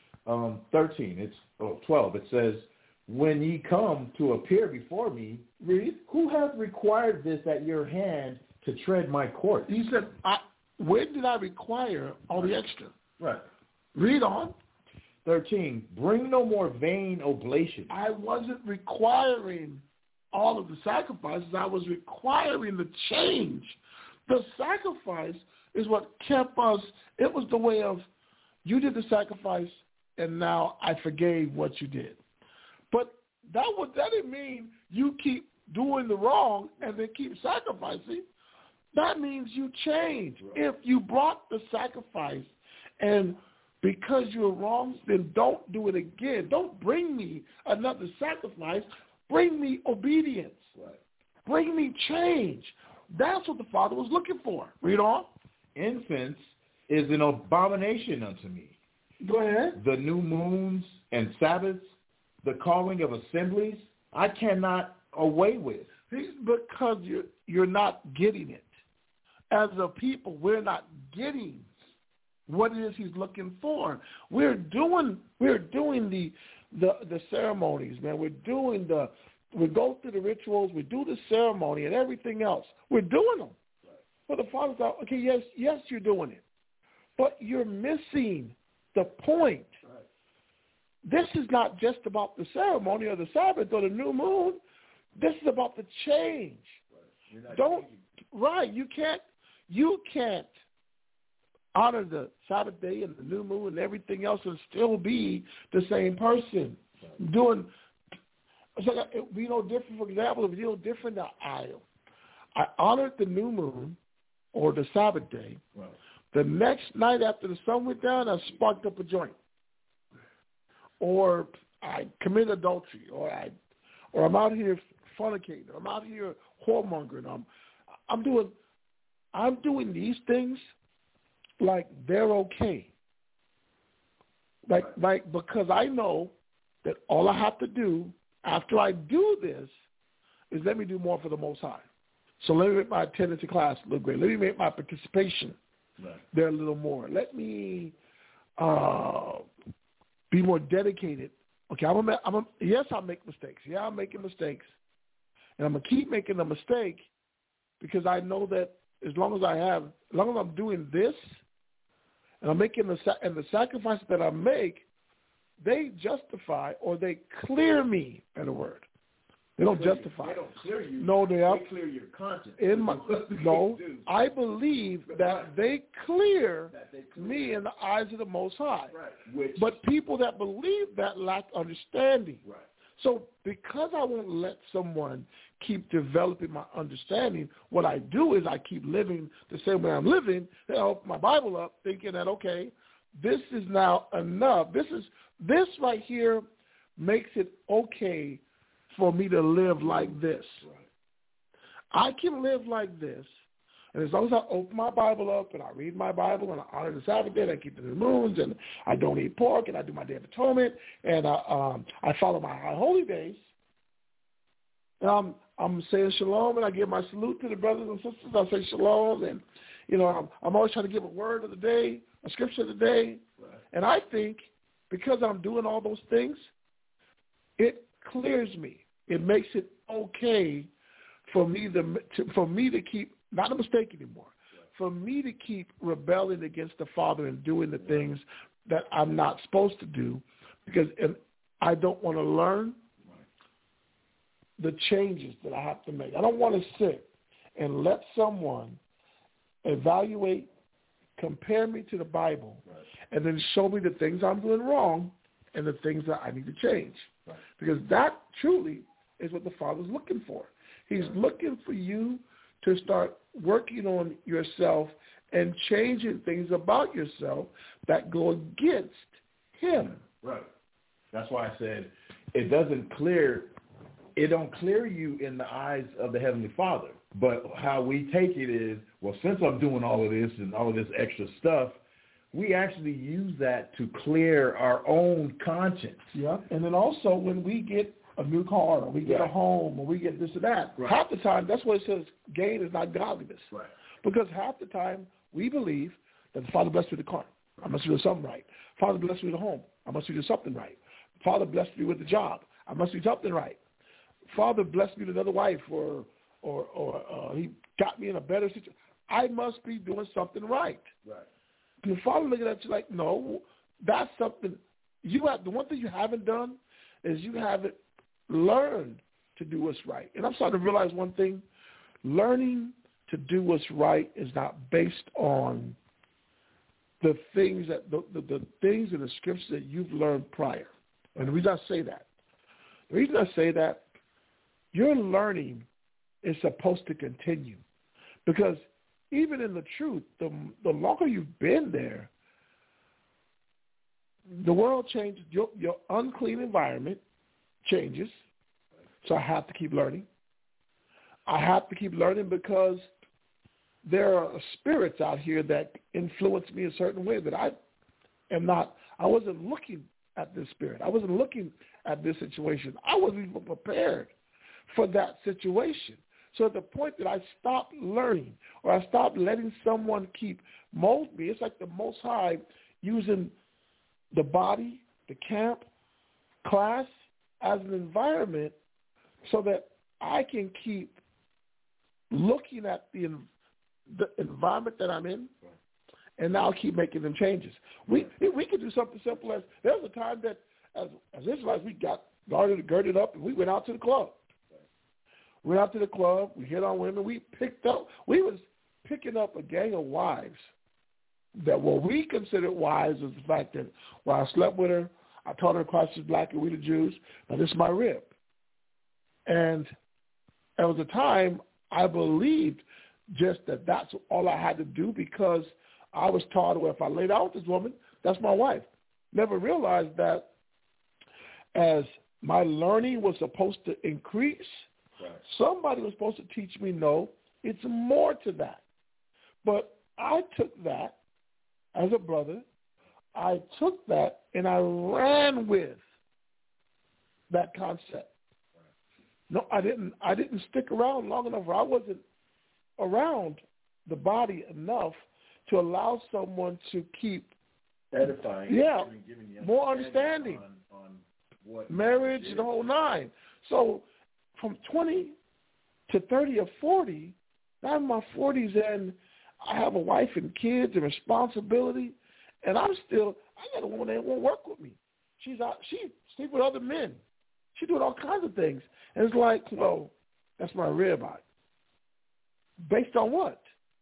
12. It says, when ye come to appear before me, read, who hath required this at your hand to tread my court? He said, when did I require all the extra? Right. Read on. 13, bring no more vain oblation. I wasn't requiring all of the sacrifices. I was requiring the change. The sacrifice is what kept us. It was the way of, you did the sacrifice, and now I forgave what you did. But that didn't mean you keep doing the wrong and then keep sacrificing. That means you change. Right. If you brought the sacrifice and because you're wrong, then don't do it again. Don't bring me another sacrifice. Bring me obedience. Right. Bring me change. That's what the Father was looking for. Read on. Incense is an abomination unto me. Go ahead. The new moons and Sabbaths, the calling of assemblies, I cannot away with. Because you're not getting it. As a people, we're not getting what it is he's looking for. We're doing the ceremonies, man. We go through the rituals, we do the ceremony and everything else. We're doing them. Right. But the Father's like, okay, yes, you're doing it. But you're missing the point. Right. This is not just about the ceremony or the Sabbath or the new moon. This is about the change. Right. You can't honor the Sabbath day and the new moon and everything else and still be the same person. Right. It'd be no different. For example, if you're different, I honored the new moon or the Sabbath day. Right. The next night after the sun went down, I sparked up a joint, or I committed adultery, or I'm out here fornicating, I'm out here whoremongering. I'm doing these things like they're okay. Like because I know that all I have to do after I do this is let me do more for the Most High. So let me make my attendance to class a little greater. Let me make my participation there a little more. Let me be more dedicated. Okay, yes, I'll make mistakes. Yeah, I'm making mistakes. And I'm going to keep making a mistake because I know that as long as I'm doing this and I'm making the sacrifices that I make, they justify or they clear me, in a word. They don't justify. They don't clear you. No, they clear your conscience. I believe that they clear me in the eyes of the Most High. Right. But people that believe that lack understanding. Right. So because I won't let someone keep developing my understanding, what I do is I keep living the same way I'm living. Then I open my Bible up thinking that, okay, this is now enough. This right here makes it okay for me to live like this. Right. I can live like this, and as long as I open my Bible up and I read my Bible and I honor the Sabbath day and I keep the new moons and I don't eat pork and I do my Day of Atonement and I follow my high holy days, and I'm saying shalom and I give my salute to the brothers and sisters. I say shalom, and I'm always trying to give a word of the day, a scripture of the day, right. And I think because I'm doing all those things, it clears me. It makes it okay for me to keep not a mistake anymore. Right. For me to keep rebelling against the Father and doing the things that I'm not supposed to do, because I don't want to learn the changes that I have to make. I don't want to sit and let someone evaluate, compare me to the Bible, right. And then show me the things I'm doing wrong and the things that I need to change. Right. Because that truly is what the Father's looking for. He's looking for you to start working on yourself and changing things about yourself that go against him. Right. That's why I said it don't clear you in the eyes of the Heavenly Father. But how we take it is, well, since I'm doing all of this and all of this extra stuff, we actually use that to clear our own conscience. Yeah, and then also when we get a new car or we get a home or we get this or that, half the time that's what it says, gain is not godliness. Right. Because half the time we believe that the Father blessed me with the car. I must be doing something right. Father blessed me with a home. I must be doing something right. Father blessed me with a job. I must be something right. Father blessed me with another wife or he got me in a better situation. I must be doing something right. Right. And the Father looking at you like, no, that's something you have. The one thing you haven't done is you haven't learned to do what's right. And I'm starting to realize one thing: learning to do what's right is not based on the things that the things in the scriptures that you've learned prior. And the reason I say that, your learning is supposed to continue, because even in the truth, the longer you've been there, the world changes. Your unclean environment changes. So I have to keep learning. I have to keep learning because there are spirits out here that influence me a certain way that I wasn't looking at this spirit. I wasn't looking at this situation. I wasn't even prepared for that situation. So at the point that I stopped learning or I stopped letting someone keep mold me, it's like the Most High using the body, the camp, class as an environment so that I can keep looking at the environment that I'm in, and now keep making them changes. We could do something simple as there was a time that as Israelites we got girded up and we went out to the club. We went out to the club. We hit on women. We was picking up a gang of wives that what we considered wives was the fact that while I slept with her, I taught her Christ is black and we the Jews. Now this is my rib. And there was a time I believed just that that's all I had to do because I was taught, well, if I lay down with this woman, that's my wife. Never realized that as my learning was supposed to increase, somebody was supposed to teach me, no, it's more to that. But I took that as a brother. I took that and I ran with that concept. No, I didn't stick around long enough, or I wasn't around the body enough to allow someone to keep edifying, giving you more understanding on what marriage and the whole nine. So from 20 to 30 or 40, now in my 40s, and I have a wife and kids and responsibility, and I got a woman that won't work with me. She sleep with other men. She doing all kinds of things. And it's like, well, that's my ribeye. Based on what?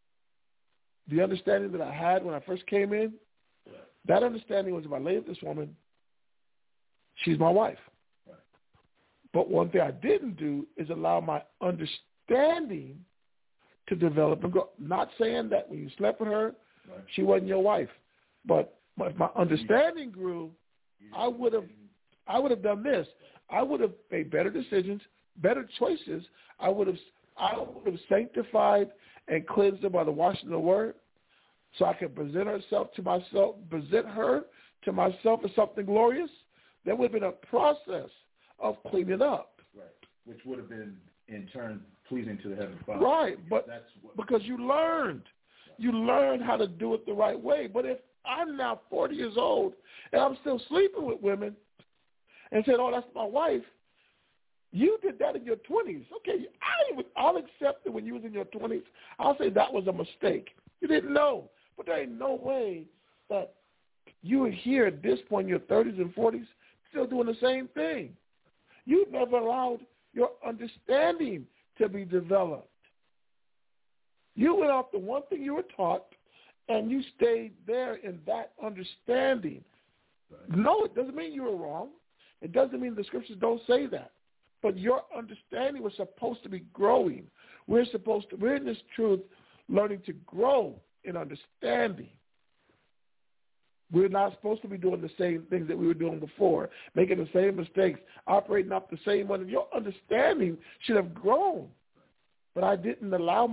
The understanding that I had when I first came in, that understanding was if I lay with this woman, she's my wife. Right. But one thing I didn't do is allow my understanding to develop and grow. Not saying that when you slept with her, she wasn't your wife. But if my understanding grew, I would have done this. I would have made better decisions, better choices. I would have sanctified and cleansed her by the washing of the word, so I could present her to myself as something glorious. There would have been a process of cleaning up. Right. Which would have been, in turn, pleasing to the Heavenly Father. Right, because you learned how to do it the right way. But if I'm now 40 years old and I'm still sleeping with women and said, oh, that's my wife, you did that in your 20s. Okay, I'll accept it when you was in your 20s. I'll say that was a mistake. You didn't know. But there ain't no way that you are here at this point in your 30s and 40s still doing the same thing. You never allowed your understanding to be developed. You went off the one thing you were taught, and you stayed there in that understanding. Right. No, it doesn't mean you were wrong. It doesn't mean the scriptures don't say that. But your understanding was supposed to be growing. We're in this truth learning to grow in understanding. We're not supposed to be doing the same things that we were doing before, making the same mistakes, operating off the same one. Your understanding should have grown. But I didn't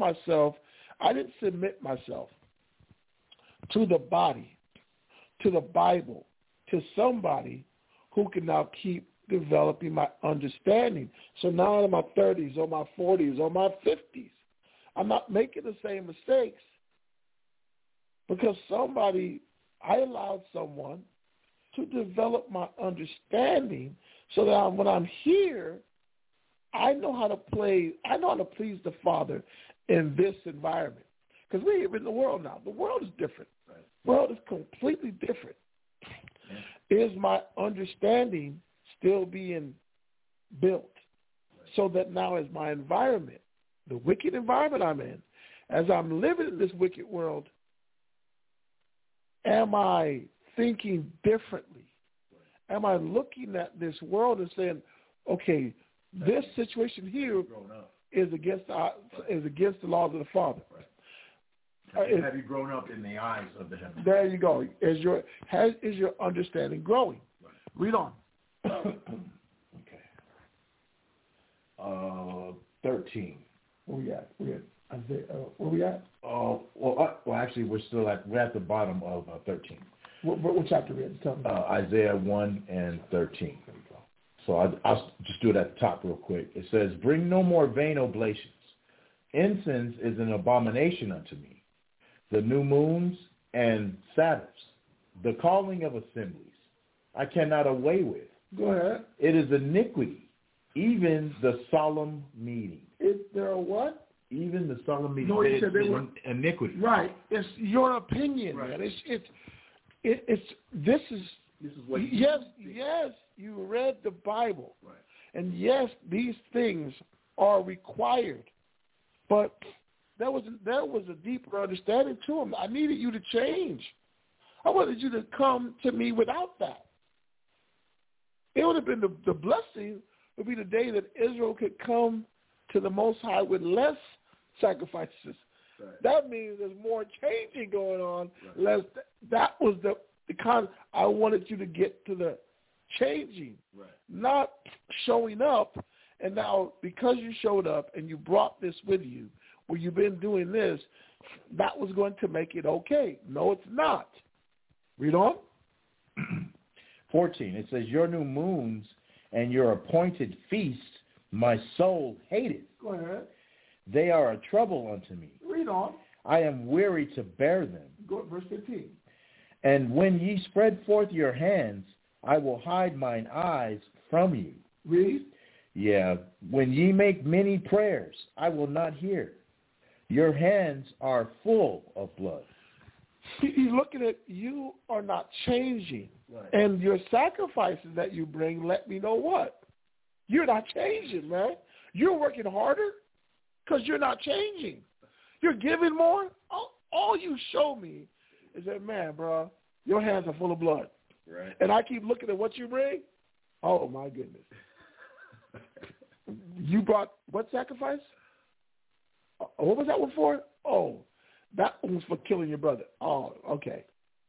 submit myself to the body, to the Bible, to somebody who can now keep developing my understanding. So now in my 30s or my 40s or my 50s, I'm not making the same mistakes because I allowed someone to develop my understanding so that when I'm here, I know how to please the Father in this environment. Because we're here in the world now. The world is different. Right. The world is completely different. Yeah. Is my understanding still being built so that now as my environment, the wicked environment I'm in, as I'm living in this wicked world, am I thinking differently? Am I looking at this world and saying, okay, this situation here is against the laws of the Father? Right. Have you grown up in the eyes of the heavens? There you go. Is your understanding growing? Right. Read on. Okay. 13. Where we at? Isaiah, where we at? Well, actually, we're at the bottom of 13. What chapter we at? Tell me. Isaiah 1 and 13. There we go. So I'll just do it at the top real quick. It says, bring no more vain oblations. Incense is an abomination unto me. The new moons and Sabbaths, the calling of assemblies, I cannot away with. Go ahead. It is iniquity, even the solemn meeting. Is there a what? Even the solemn meeting. No, you said they were iniquity. Right. It's your opinion, right. Man. This is what. Yes. You read the Bible, right. And yes, these things are required, but there was a deeper understanding to them. I needed you to change. I wanted you to come to me without that. It would have been the blessing would be the day that Israel could come to the Most High with less sacrifices. Right. That means there's more changing going on. Right. That was the kind I wanted you to get to the changing, right. Not showing up. And now because you showed up and you brought this with you, where you've been doing this, that was going to make it okay. No, it's not. Read on. 14, it says, your new moons and your appointed feasts, my soul hated. Go ahead. They are a trouble unto me. Read on. I am weary to bear them. Go to verse 15. And when ye spread forth your hands, I will hide mine eyes from you. Read. Yeah. When ye make many prayers, I will not hear. Your hands are full of blood. He's looking at you are not changing. Right. And your sacrifices that you bring let me know what? You're not changing, man. You're working harder because you're not changing. You're giving more. All you show me is that, man, bro, your hands are full of blood. Right. And I keep looking at what you bring. Oh, my goodness. You brought what sacrifice? What was that one for? Oh, that one was for killing your brother. Oh, okay.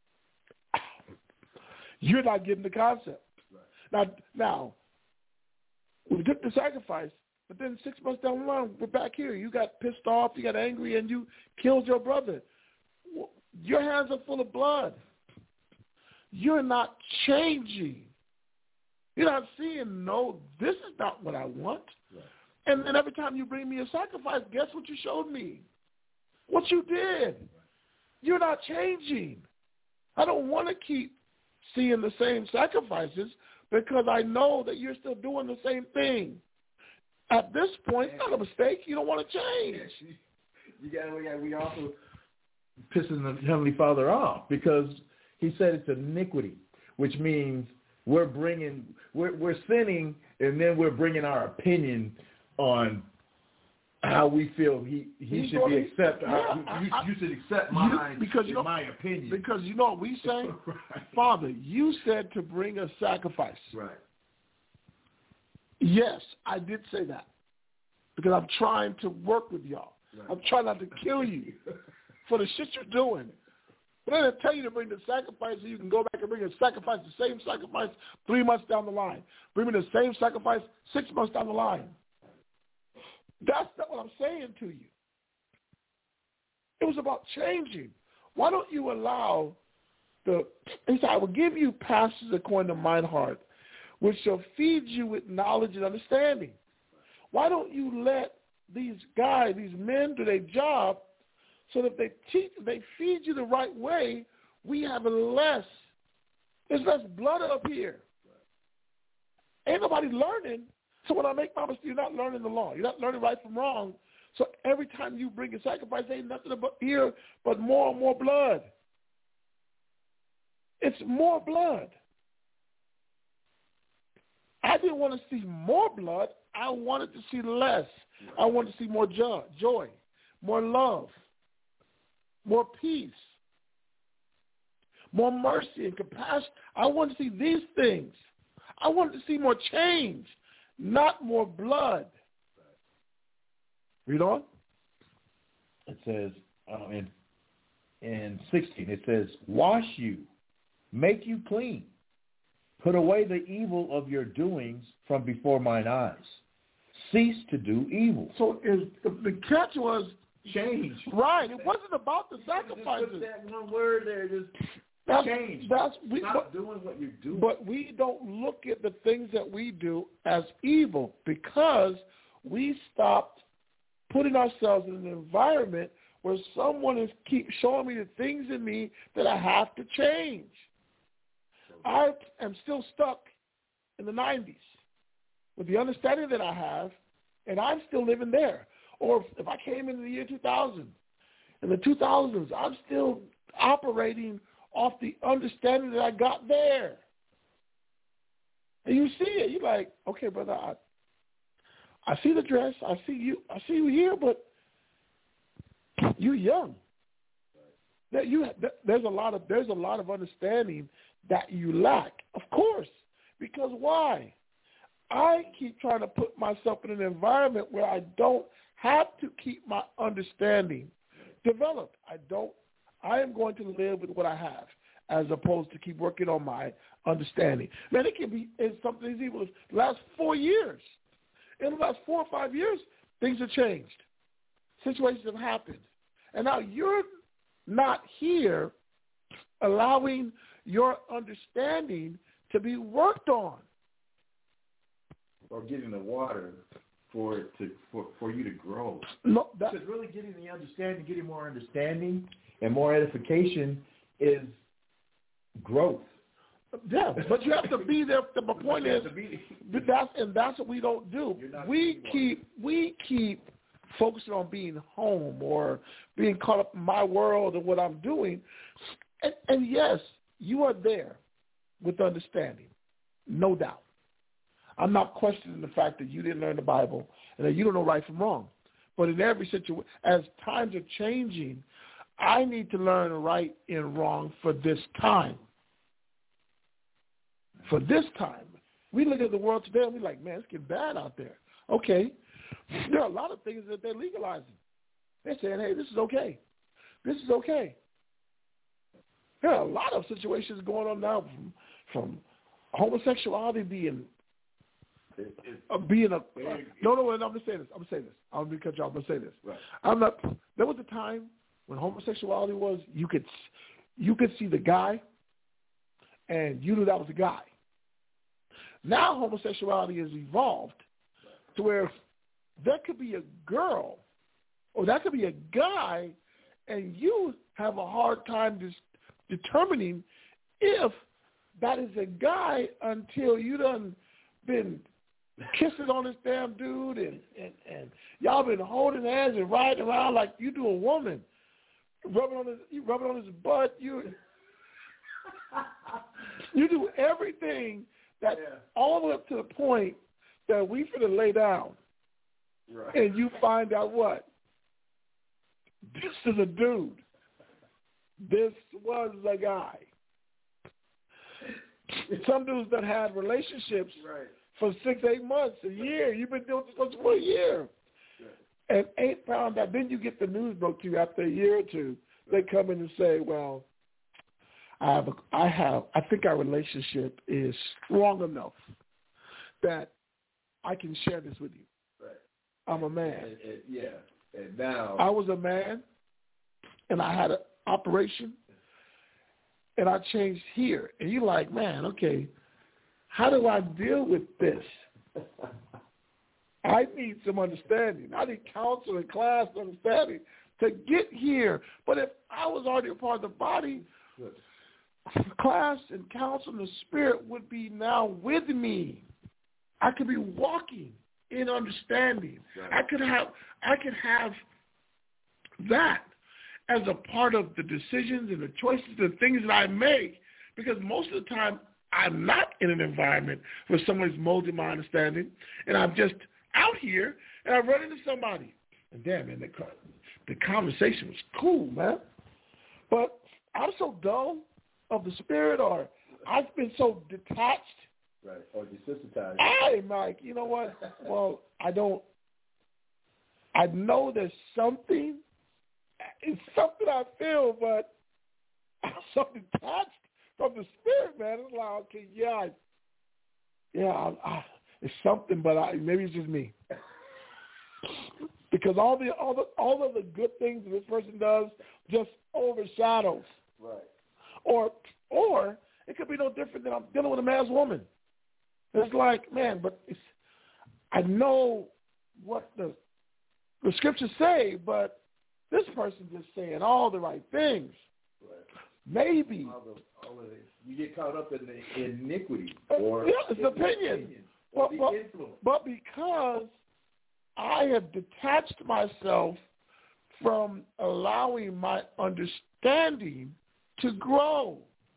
You're not getting the concept. Right. Now, we took the sacrifice, but then 6 months down the line, we're back here. You got pissed off, you got angry, and you killed your brother. Your hands are full of blood. You're not changing. You're not seeing, no, this is not what I want. Right. And then every time you bring me a sacrifice, guess what you showed me? What you did. Right. You're not changing. I don't want to keep seeing the same sacrifices because I know that you're still doing the same thing. At this point, it's not a mistake. You don't want to change. We also pissing the Heavenly Father off because he said it's iniquity, which means we're sinning, and then we're bringing our opinion on how we feel he should be accepted. You should accept my opinion. Because you know what we say? Right. Father, you said to bring a sacrifice. Right. Yes, I did say that because I'm trying to work with y'all. Right. I'm trying not to kill you for the shit you're doing. But I didn't tell you to bring the sacrifice so you can go back and bring a sacrifice, the same sacrifice 3 months down the line. Bring me the same sacrifice 6 months down the line. That's not what I'm saying to you. It was about changing. Why don't you allow he said, I will give you pastors according to mine heart, which shall feed you with knowledge and understanding. Why don't you let these guys, these men, do their job so that they feed you the right way? We have there's less blood up here. Ain't nobody learning. So when I make my mistake, you're not learning the law. You're not learning right from wrong. So every time you bring a sacrifice, ain't nothing here but more and more blood. It's more blood. I didn't want to see more blood. I wanted to see less. I wanted to see more joy, more love, more peace, more mercy and compassion. I wanted to see these things. I wanted to see more change, not more blood. Read on. It says in 16, it says, wash you, make you clean, put away the evil of your doings from before mine eyes. cease to do evil. So the catch was Change. Right. It wasn't about the sacrifices. Just put that one word there. Just change. Stop doing what you're doing. But we don't look at the things that we do as evil because we stopped putting ourselves in an environment where someone is keep showing me the things in me that I have to change. I am still stuck in the 90s with the understanding that I have, and I'm still living there. Or if I came in the year 2000, in the 2000s, I'm still operating off the understanding that I got there. And you see it. You're like, okay, brother, I see the dress. I see you here, but you're young. There's a lot of understanding that you lack. Of course. Because why? I keep trying to put myself in an environment where I don't have to keep my understanding developed. I am going to live with what I have as opposed to keep working on my understanding. Man, it can be something as evil as the last 4 years. In the last 4 or 5 years, things have changed. Situations have happened. And now you're not here allowing your understanding to be worked on. Or getting the water for you to grow. No, because really getting more understanding and more edification is growth. Yeah, but you have to be there. The point is, that's what we don't do. We keep focusing on being home or being caught up in my world and what I'm doing. And yes, you are there with understanding, no doubt. I'm not questioning the fact that you didn't learn the Bible and that you don't know right from wrong. But in every situation, as times are changing, I need to learn right and wrong for this time. For this time. We look at the world today and we're like, man, it's getting bad out there. Okay. There are a lot of things that they're legalizing. They're saying, hey, this is okay. This is okay. There are a lot of situations going on now from homosexuality being no, I'm gonna say this. I'm gonna cut you off. I'm gonna say this. Right. There was a time when homosexuality was you could see the guy, and you knew that was a guy. Now homosexuality has evolved to where there could be a girl, or that could be a guy, and you have a hard time determining if that is a guy until you done been kissing on this damn dude, and y'all been holding hands and riding around like you do a woman, rubbing on his butt. You do everything that all the way up to the point that we finna lay down, right. And you find out what? This is a dude. This was a guy. Some dudes that had relationships. Right. For 6-8 months, a year. You've been doing this for a year. And ain't found out. Then you get the news broke to you after a year or two. They come in and say, well, I think our relationship is strong enough that I can share this with you. Right. I'm a man. And now I was a man, and I had an operation, and I changed here. And you're like, man, okay, how do I deal with this? I need some understanding. I need counsel and class understanding to get here. But if I was already a part of the body, class and counsel and the Spirit would be now with me. I could be walking in understanding. Right. I could have that as a part of the decisions and the choices and the things that I make, because most of the time I'm not in an environment where someone's molding my understanding, and I'm just out here, and I run into somebody. And damn, man, the conversation was cool, man. But I'm so dull of the Spirit, or I've been so detached. Right, or desensitized. I'm like, you know what? Well, I know there's something. It's something I feel, but I'm so detached from the Spirit, man. It's like, okay, It's something, but maybe it's just me. Because all of the good things that this person does just overshadows. Right. Or it could be no different than I'm dealing with a man's woman. It's like, man, but I know what the scriptures say, but this person's just saying all the right things. Right. Maybe. All of this. You get caught up in the iniquity. Or it's opinion. But because I have detached myself from allowing my understanding to grow.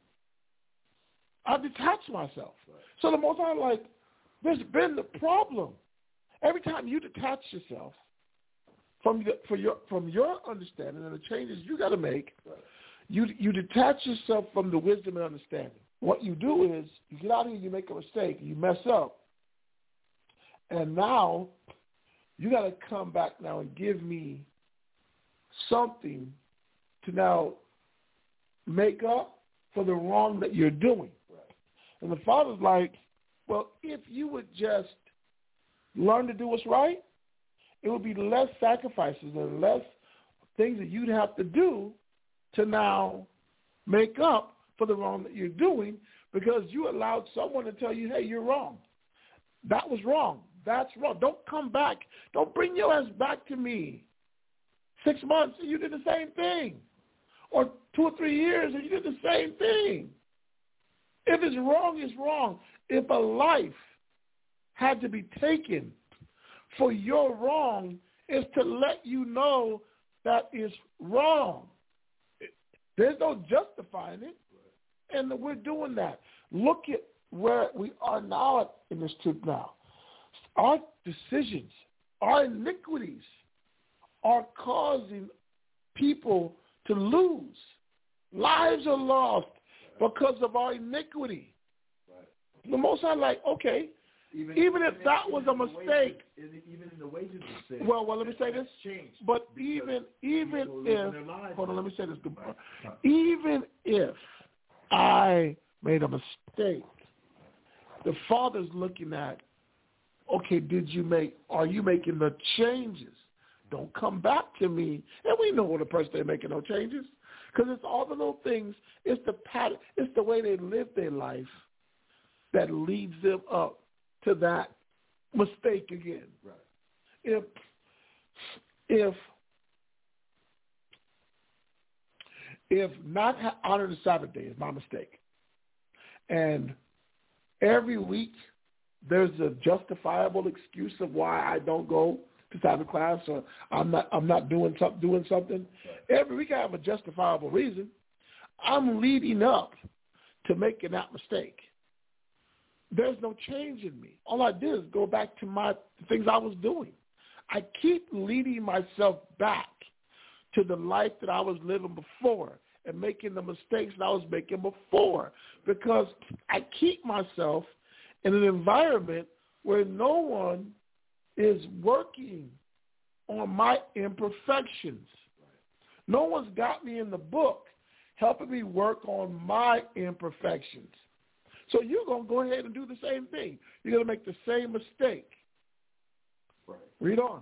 I've detached myself. Right. So the most I'm like, there's been the problem. Every time you detach yourself from your understanding and the changes you got to make, right. you detach yourself from the wisdom and understanding. What you do is you get out here, you make a mistake, you mess up, and now you got to come back now and give me something to now make up for the wrong that you're doing. Right. And the Father's like, well, if you would just learn to do what's right, it would be less sacrifices and less things that you'd have to do to now make up for the wrong that you're doing because you allowed someone to tell you, hey, you're wrong. That was wrong. That's wrong. Don't come back. Don't bring your ass back to me. 6 months and you did the same thing. Or 2 or 3 years and you did the same thing. If it's wrong, it's wrong. If a life had to be taken for your wrong, it's to let you know that is wrong. There's no justifying it. And we're doing that. Look at where we are now in this truth now. Our decisions, our iniquities are causing people to lose. Lives are lost because of our iniquity. Right. The Most High, like, okay, even if that was a mistake. Even in the wages of sin. Well, let me say this. But even if, hold on, let me say this. Even if I made a mistake, the Father's looking at, okay, are you making the changes? Don't come back to me. And we know what a person they're making no changes. Because it's all the little things. It's the pattern. It's the way they live their life that leads them up to that mistake again. Right. If not honor the Sabbath day is my mistake, and every week there's a justifiable excuse of why I don't go to Sabbath class or I'm not doing something. Right. Every week I have a justifiable reason. I'm leading up to making that mistake. There's no change in me. All I did is go back to the things I was doing. I keep leading myself back to the life that I was living before and making the mistakes that I was making before because I keep myself in an environment where no one is working on my imperfections. No one's got me in the book helping me work on my imperfections. So you're going to go ahead and do the same thing. You're going to make the same mistake. Right. Read on.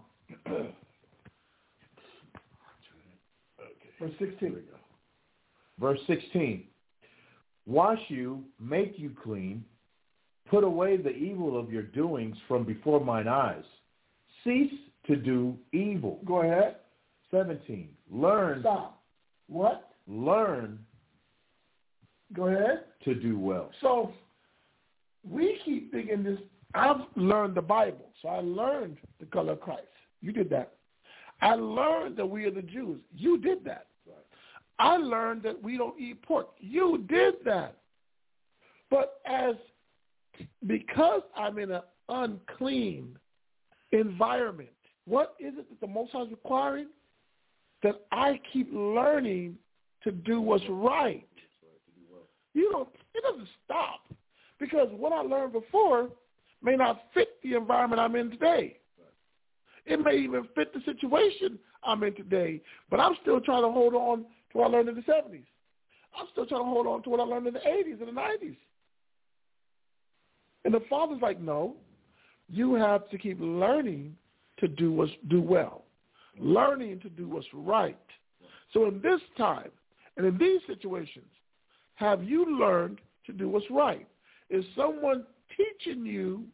Verse 16. Verse 16. Wash you, make you clean, put away the evil of your doings from before mine eyes. Cease to do evil. Go ahead. 17. Learn. Stop. What? Learn. Go ahead. To do well. So we keep thinking this. I've learned the Bible, so I learned the color of Christ. You did that. I learned that we are the Jews. You did that. Right. I learned that we don't eat pork. You did that. But because I'm in an unclean environment, what is it that the Most High is requiring? That I keep learning to do what's right. It doesn't stop. Because what I learned before may not fit the environment I'm in today. It may even fit the situation I'm in today, but I'm still trying to hold on to what I learned in the 70s. I'm still trying to hold on to what I learned in the 80s and the 90s. And the Father's like, no, you have to keep learning to do well, learning to do what's right. So in this time and in these situations, have you learned to do what's right? Is someone teaching you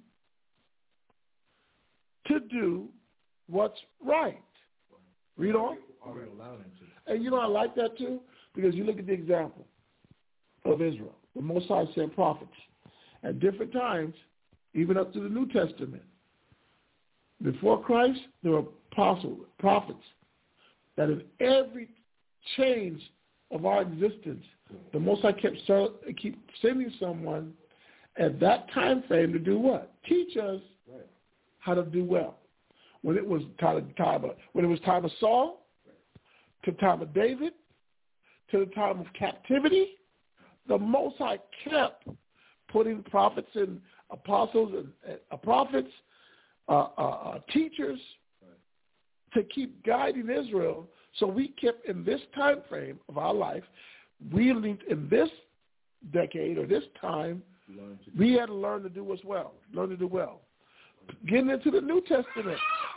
to do what's right? Read on. And I like that too, because you look at the example of Israel. The Most High sent prophets at different times, even up to the New Testament. Before Christ, there were prophets that in every change of our existence, the Most High keep sending someone at that time frame to do what? Teach us how to do well. When it was time of Saul, to the time of David, to the time of captivity, the Most High kept putting prophets and apostles and prophets, teachers, to keep guiding Israel. So we kept in this time frame of our life, we lived in this decade or this time, we had to learn to do what's well, learn to do well. Getting into the New Testament,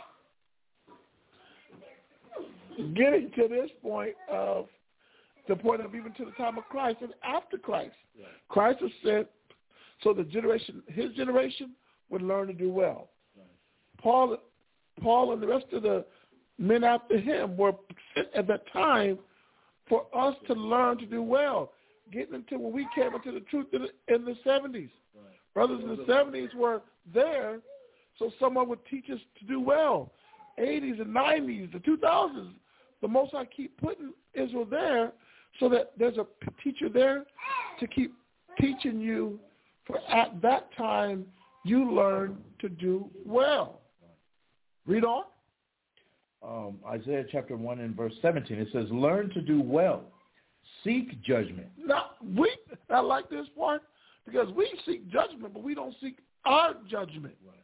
getting to this point of the point of even to the time of Christ and after Christ. Right. Christ was sent so his generation would learn to do well. Right. Paul and the rest of the men after him were sent at that time for us to learn to do well. Getting into when we came into the truth in the 70s. Right. Brothers in the 70s were there so someone would teach us to do well. 80s and 90s, the 2000s, the Most High keep putting Israel there so that there's a teacher there to keep teaching you. For at that time, you learn to do well. Read on. Isaiah chapter 1 and verse 17, it says, learn to do well. Seek judgment. Now, I like this part because we seek judgment, but we don't seek our judgment. Right.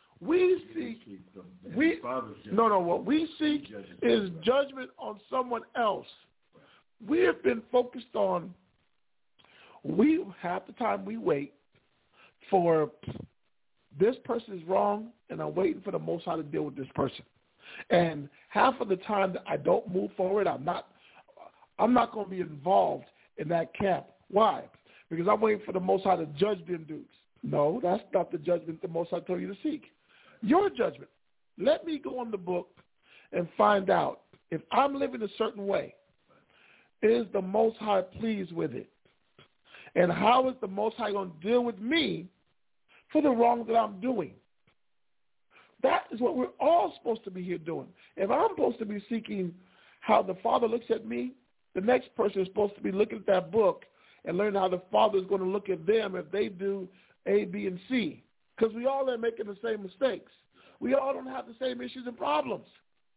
What we seek is judgment on someone else. We have been focused on, half the time we wait for this person is wrong, and I'm waiting for the Most High to deal with this person. And half of the time that I don't move forward, I'm not going to be involved in that camp. Why? Because I'm waiting for the Most High to judge them dudes. No, that's not the judgment the Most High told you to seek. Your judgment. Let me go on the book and find out if I'm living a certain way. Is the Most High pleased with it? And how is the Most High going to deal with me for the wrong that I'm doing? That is what we're all supposed to be here doing. If I'm supposed to be seeking how the Father looks at me, the next person is supposed to be looking at that book and learning how the Father is going to look at them if they do A, B, and C. Because we all are making the same mistakes. We all don't have the same issues and problems.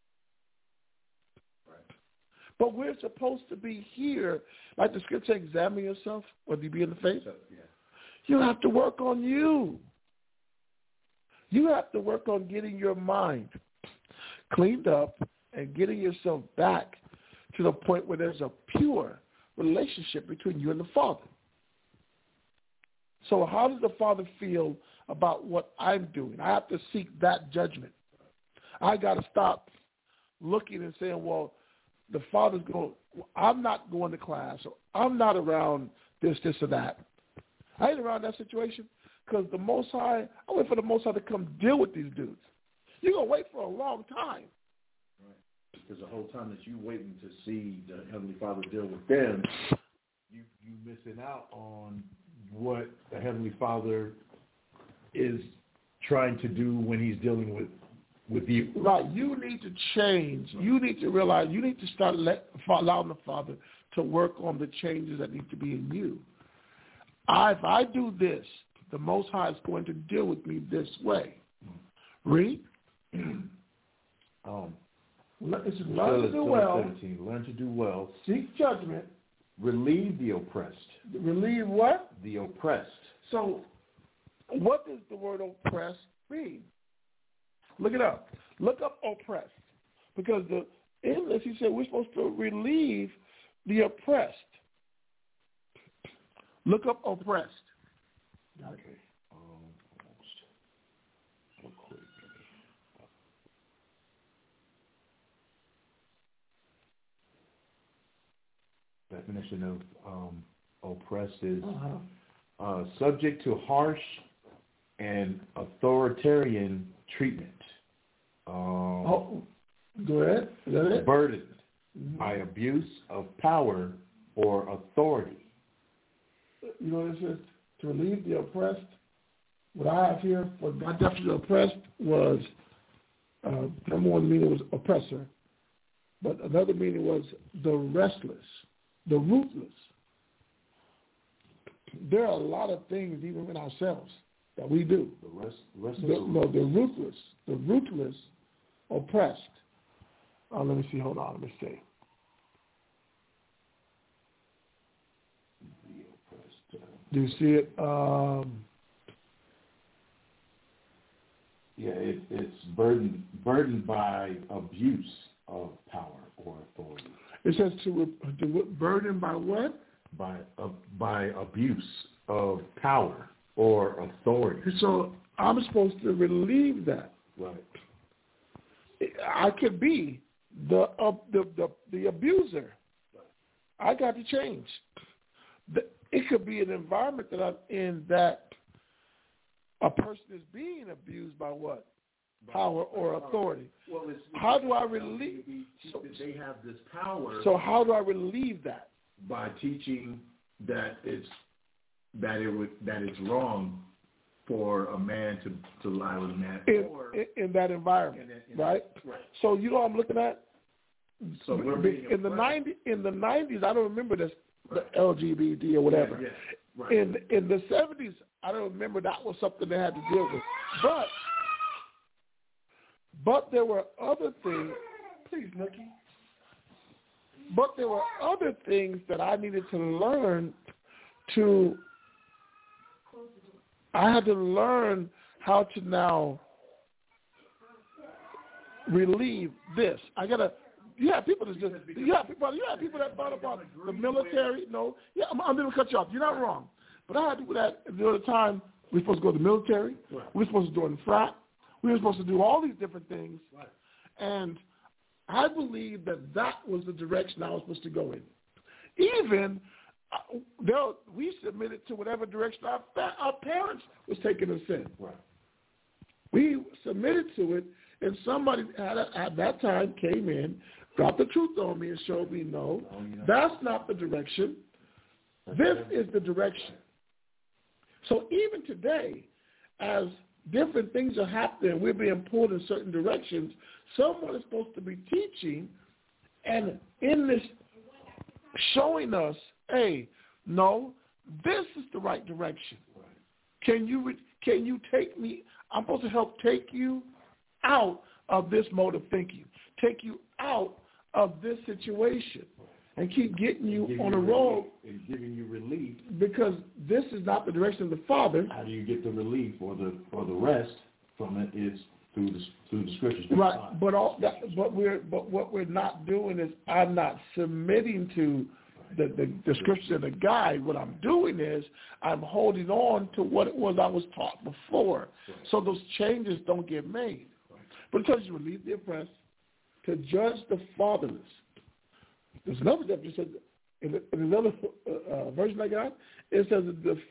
Right. But we're supposed to be here, like the scripture, examine yourself, whether you be in the faith. Yeah. You have to work on you. You have to work on getting your mind cleaned up and getting yourself back to the point where there's a pure relationship between you and the Father. So how does the Father feel about what I'm doing? I have to seek that judgment. I got to stop looking and saying, well, the Father's going, I'm not going to class, or I'm not around this, or that. I ain't around that situation because the Most High, I wait for the Most High to come deal with these dudes. You're going to wait for a long time. Right. Because the whole time that you're waiting to see the Heavenly Father deal with them, you missing out on what the Heavenly Father is trying to do when he's dealing with you. Right. You need to change. Right. You need to realize you need to start allowing the Father to work on the changes that need to be in you. If I do this, the Most High is going to deal with me this way. Read. Learn to do well. 17. Learn to do well. Seek judgment. Relieve the oppressed. Relieve what? The oppressed. So what does the word oppressed mean? Look it up. Look up oppressed. Because in this, he said we're supposed to relieve the oppressed. Look up oppressed. Okay. definition of oppressed is subject to harsh and authoritarian treatment. Go ahead. Is that it? Burdened by abuse of power or authority. You know, it says to relieve the oppressed. What I have here for my definition of oppressed was, number one meaning was oppressor, but another meaning was the restless, the ruthless. There are a lot of things even in ourselves that we do. The ruthless, oppressed. Let me see. Hold on. Let me see. Do you see it? It's burdened by abuse of power or authority. It says to burden by what? By abuse of power or authority. So I'm supposed to relieve that. Right. I could be the abuser. I got to change. It could be an environment that I'm in that a person is being abused by what? Power or authority. Well, how do I relieve? They have this power. So how do I relieve that? By teaching that it's wrong for a man to lie with a man in that environment, right? So you know what I'm looking at. So we're being in the 90s, I don't remember this, the LGBT or whatever. Yeah, right. In the 70s, I don't remember that was something they had to deal with. But there were other things. Please, Nikki. But there were other things that I needed to learn I had to learn how to now relieve this. You have people that thought about the military. No, I'm going to cut you off. You're not wrong. But I had people that at the other time we were supposed to go to the military. Right. We were supposed to join the frat. We were supposed to do all these different things. Right. And I believe that was the direction I was supposed to go in. Even we submitted to whatever direction our parents was taking us in. Right. We submitted to it, and somebody at that time came in, dropped the truth on me, and showed me, no, that's not the direction. This is the direction. So even today, as different things are happening, we're being pulled in certain directions, someone is supposed to be teaching and in this showing us, hey, no, this is the right direction. Can you take me? I'm supposed to help take you out of this mode of thinking, take you out of this situation, and keep getting you on a road and giving you relief, because this is not the direction of the Father. How do you get the relief or the rest from it? Is through the scriptures. Right, but what we're not doing is I'm not submitting to the scripture and the guide. What I'm doing is I'm holding on to what it was I was taught before, so those changes don't get made. But it tells you to relieve the oppressed, to judge the fatherless. There's another definition in another version I got. It says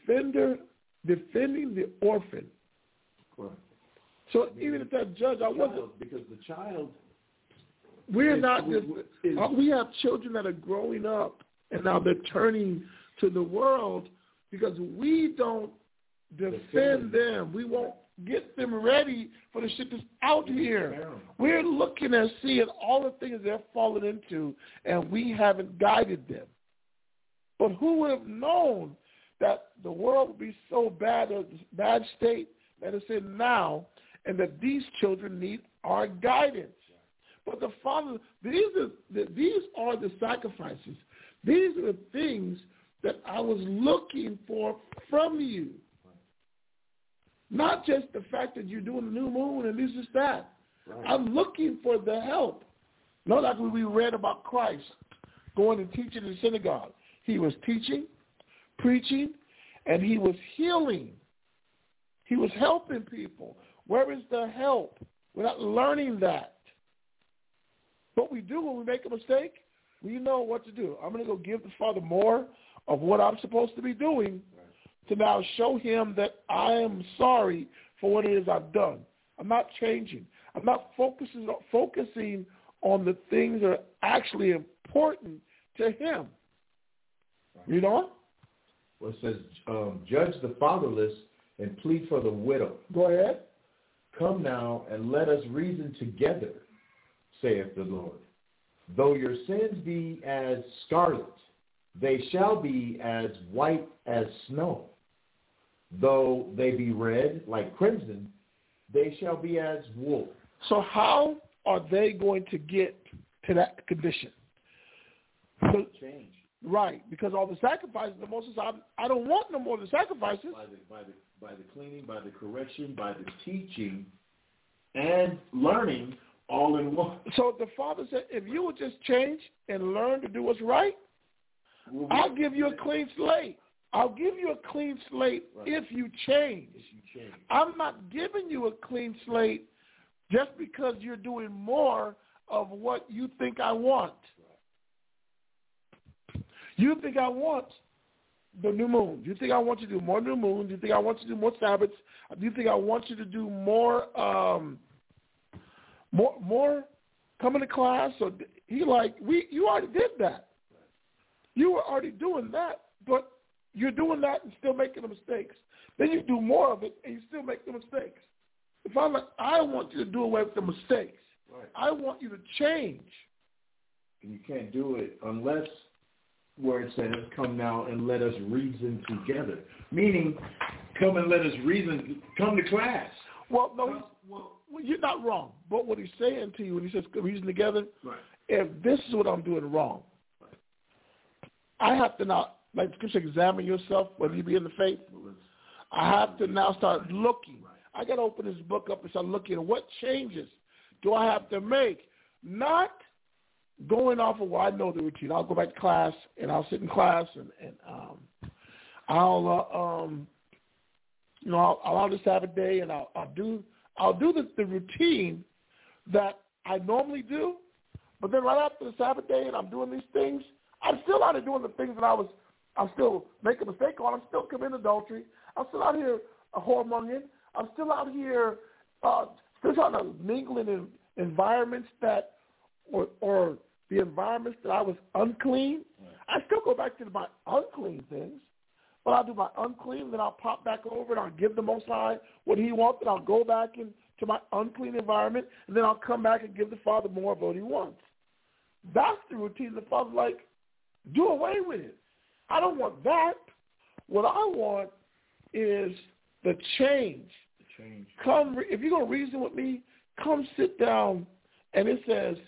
defending the orphan. Correct. So even if that judge, I wasn't, because the child. We're not just. We have children that are growing up and now they're turning to the world because we don't defend them. We won't get them ready for the shit that's out here. We're looking and seeing all the things they're falling into, and we haven't guided them. But who would have known that the world would be so bad, a bad state that it's in now, and that these children need our guidance? But the Father, these are the sacrifices. These are the things that I was looking for from you. Not just the fact that you're doing the new moon and this is that. Right. I'm looking for the help. Not like when we read about Christ going and teaching in the synagogue. He was teaching, preaching, and he was healing. He was helping people. Where is the help? We're not learning that. What we do when we make a mistake, We know what to do. I'm going to go give the Father more of what I'm supposed to be doing to now show him that I am sorry for what it is I've done. I'm not changing. I'm not focusing on the things that are actually important to him. You know? Well, it says, judge the fatherless and plead for the widow. Go ahead. Come now and let us reason together, saith the Lord. Though your sins be as scarlet, they shall be as white as snow. Though they be red like crimson, they shall be as wool. So how are they going to get to that condition? Change. Right, because all the sacrifices, the Moses, I don't want no more of the sacrifices. By the cleaning, by the correction, by the teaching, and learning all in one. So the Father said, if you would just change and learn to do what's right, I'll give you a clean slate. I'll give you a clean slate if you change. I'm not giving you a clean slate just because you're doing more of what you think I want. You think I want the new moon. You think I want you to do more new moons. You think I want you to do more Sabbaths. You think I want you to do more coming to class. So you already did that. You were already doing that, but you're doing that and still making the mistakes. Then you do more of it and you still make the mistakes. If I'm like, I want you to do away with the mistakes. Right. I want you to change. And you can't do it unless where it says, come now and let us reason together. Meaning, come and let us reason, come to class. Well, no, you're not wrong. But what he's saying to you when he says reason together, if this is what I'm doing wrong, I have to now, like the scripture, examine yourself, whether you be in the faith. I have to now start looking. I got to open this book up and start looking at what changes do I have to make. Not going off of what I know the routine. I'll go back to class and I'll sit in class and I'll just have a day and I'll do the routine that I normally do. But then right after the Sabbath day and I'm doing these things, I'm still out here doing the things that I'm still making a mistake on. I'm still committing adultery. I'm still out here whoremongering. I'm still out here still trying to mingle in environments that or the environments that I was unclean. I still go back to my unclean things, but I'll do my unclean, then I'll pop back over and I'll give the Most High what he wants, and I'll go back into my unclean environment, and then I'll come back and give the Father more of what he wants. That's the routine. The Father's like, do away with it. I don't want that. What I want is the change. Come, if you're going to reason with me, come sit down, and it says,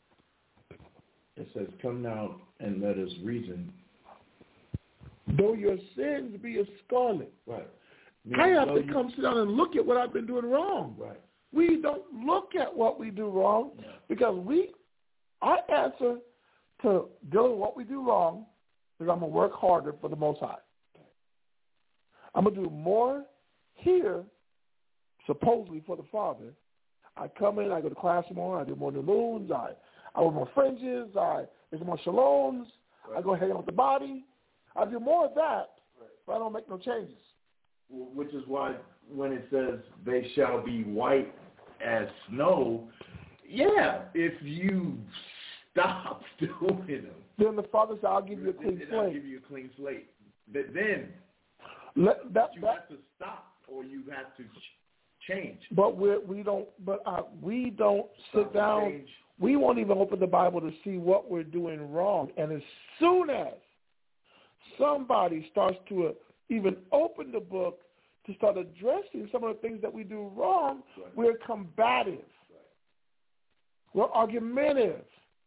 come now and let us reason. Though your sins be as scarlet. Right. I have to come sit down and look at what I've been doing wrong. Right. We don't look at what we do wrong because our answer to dealing with what we do wrong is I'm going to work harder for the Most High. I'm going to do more here, supposedly for the Father. I come in, I go to class more, I do more new moons, I wear more fringes, I do more shalom, I go hang out with the body. I do more of that, but I don't make no changes. Which is why when it says they shall be white as snow, if you stop doing them. Then the Father said, I'll give you a clean slate. I'll give you a clean slate. But then you have to stop or you have to change. But we don't sit down. Change. We won't even open the Bible to see what we're doing wrong. And as soon as somebody starts to even open the book to start addressing some of the things that we do wrong, we're combative. We're argumentative.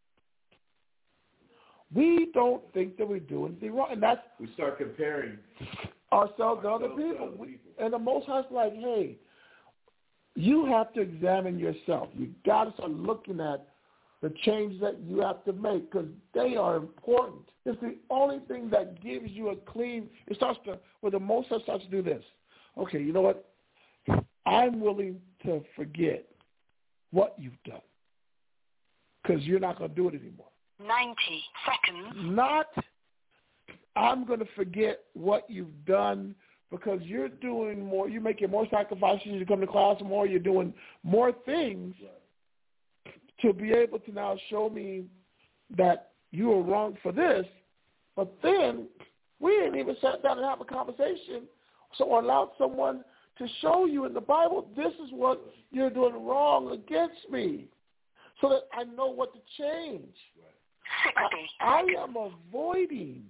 We don't think that we're doing anything wrong. And that's we start comparing ourselves to other people. And the Most High's like, hey, you have to examine yourself. You got to start looking at the changes that you have to make because they are important. It's the only thing that gives you a clean. It starts to, where the Most High starts to do this. Okay, you know what? I'm willing to forget what you've done because you're not going to do it anymore. 90 seconds. Not, I'm going to forget what you've done because you're doing more, you're making more sacrifices, you come to class more, you're doing more things to be able to now show me that you were wrong for this. But then we didn't even sit down and have a conversation or allowed someone to show you in the Bible, this is what you're doing wrong against me, so that I know what to change. I am avoiding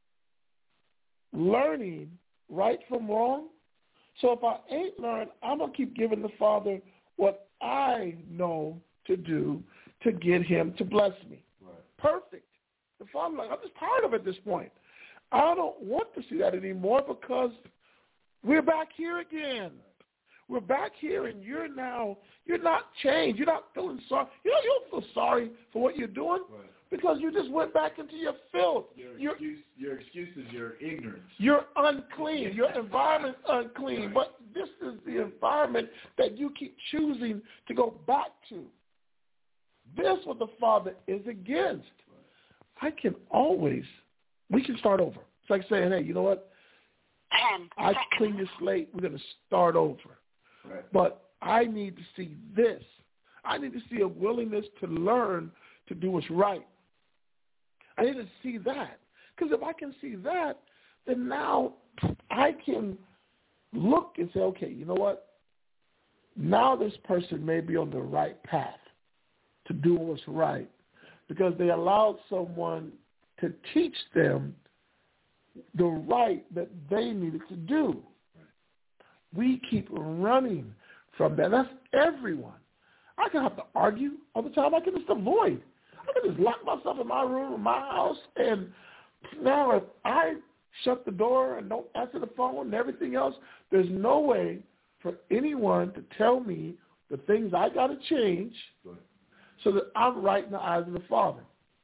learning right from wrong. So if I ain't learned, I'm going to keep giving the Father what I know to do to get him to bless me. Right. Perfect. The Father's like, I'm just tired of it at this point. I don't want to see that anymore because we're back here again. We're back here, and you're not changed. You're not feeling sorry. You don't feel sorry for what you're doing because you just went back into your filth. Your excuse is your ignorance. You're unclean. Your environment's unclean. But this is the environment that you keep choosing to go back to. This is what the Father is against. We can start over. It's like saying, hey, you know what? 10 I clean your slate. We're going to start over. Right. But I need to see this. I need to see a willingness to learn to do what's right. I need to see that. Because if I can see that, then now I can look and say, okay, you know what? Now this person may be on the right path to do what's right because they allowed someone to teach them the right that they needed to do. We keep running from that. That's everyone. I can have to argue all the time. I can just avoid. I can just lock myself in my room, in my house, and now if I shut the door and don't answer the phone and everything else, there's no way for anyone to tell me the things I got to change so that I'm right in the eyes of the Father.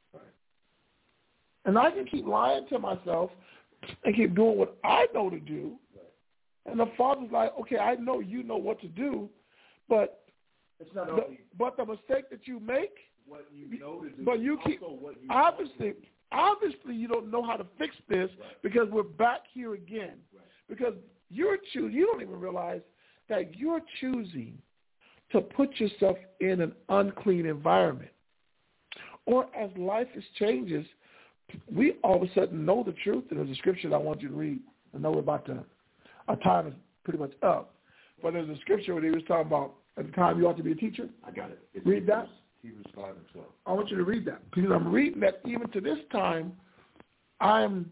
And I can keep lying to myself and keep doing what I know to do. And the Father's like, okay, I know you know what to do, but it's not but the mistake that you make, what you know to do, but you keep obviously you don't know how to fix this because we're back here again. Because you don't even realize that you're choosing to put yourself in an unclean environment. Or as life changes, we all of a sudden know the truth. And there's a scripture that I want you to read. I know our time is pretty much up. But there's a scripture where he was talking about at the time you ought to be a teacher. I got it. Read that. Hebrews 5 and 12. I want you to read that because I'm reading that even to this time, I'm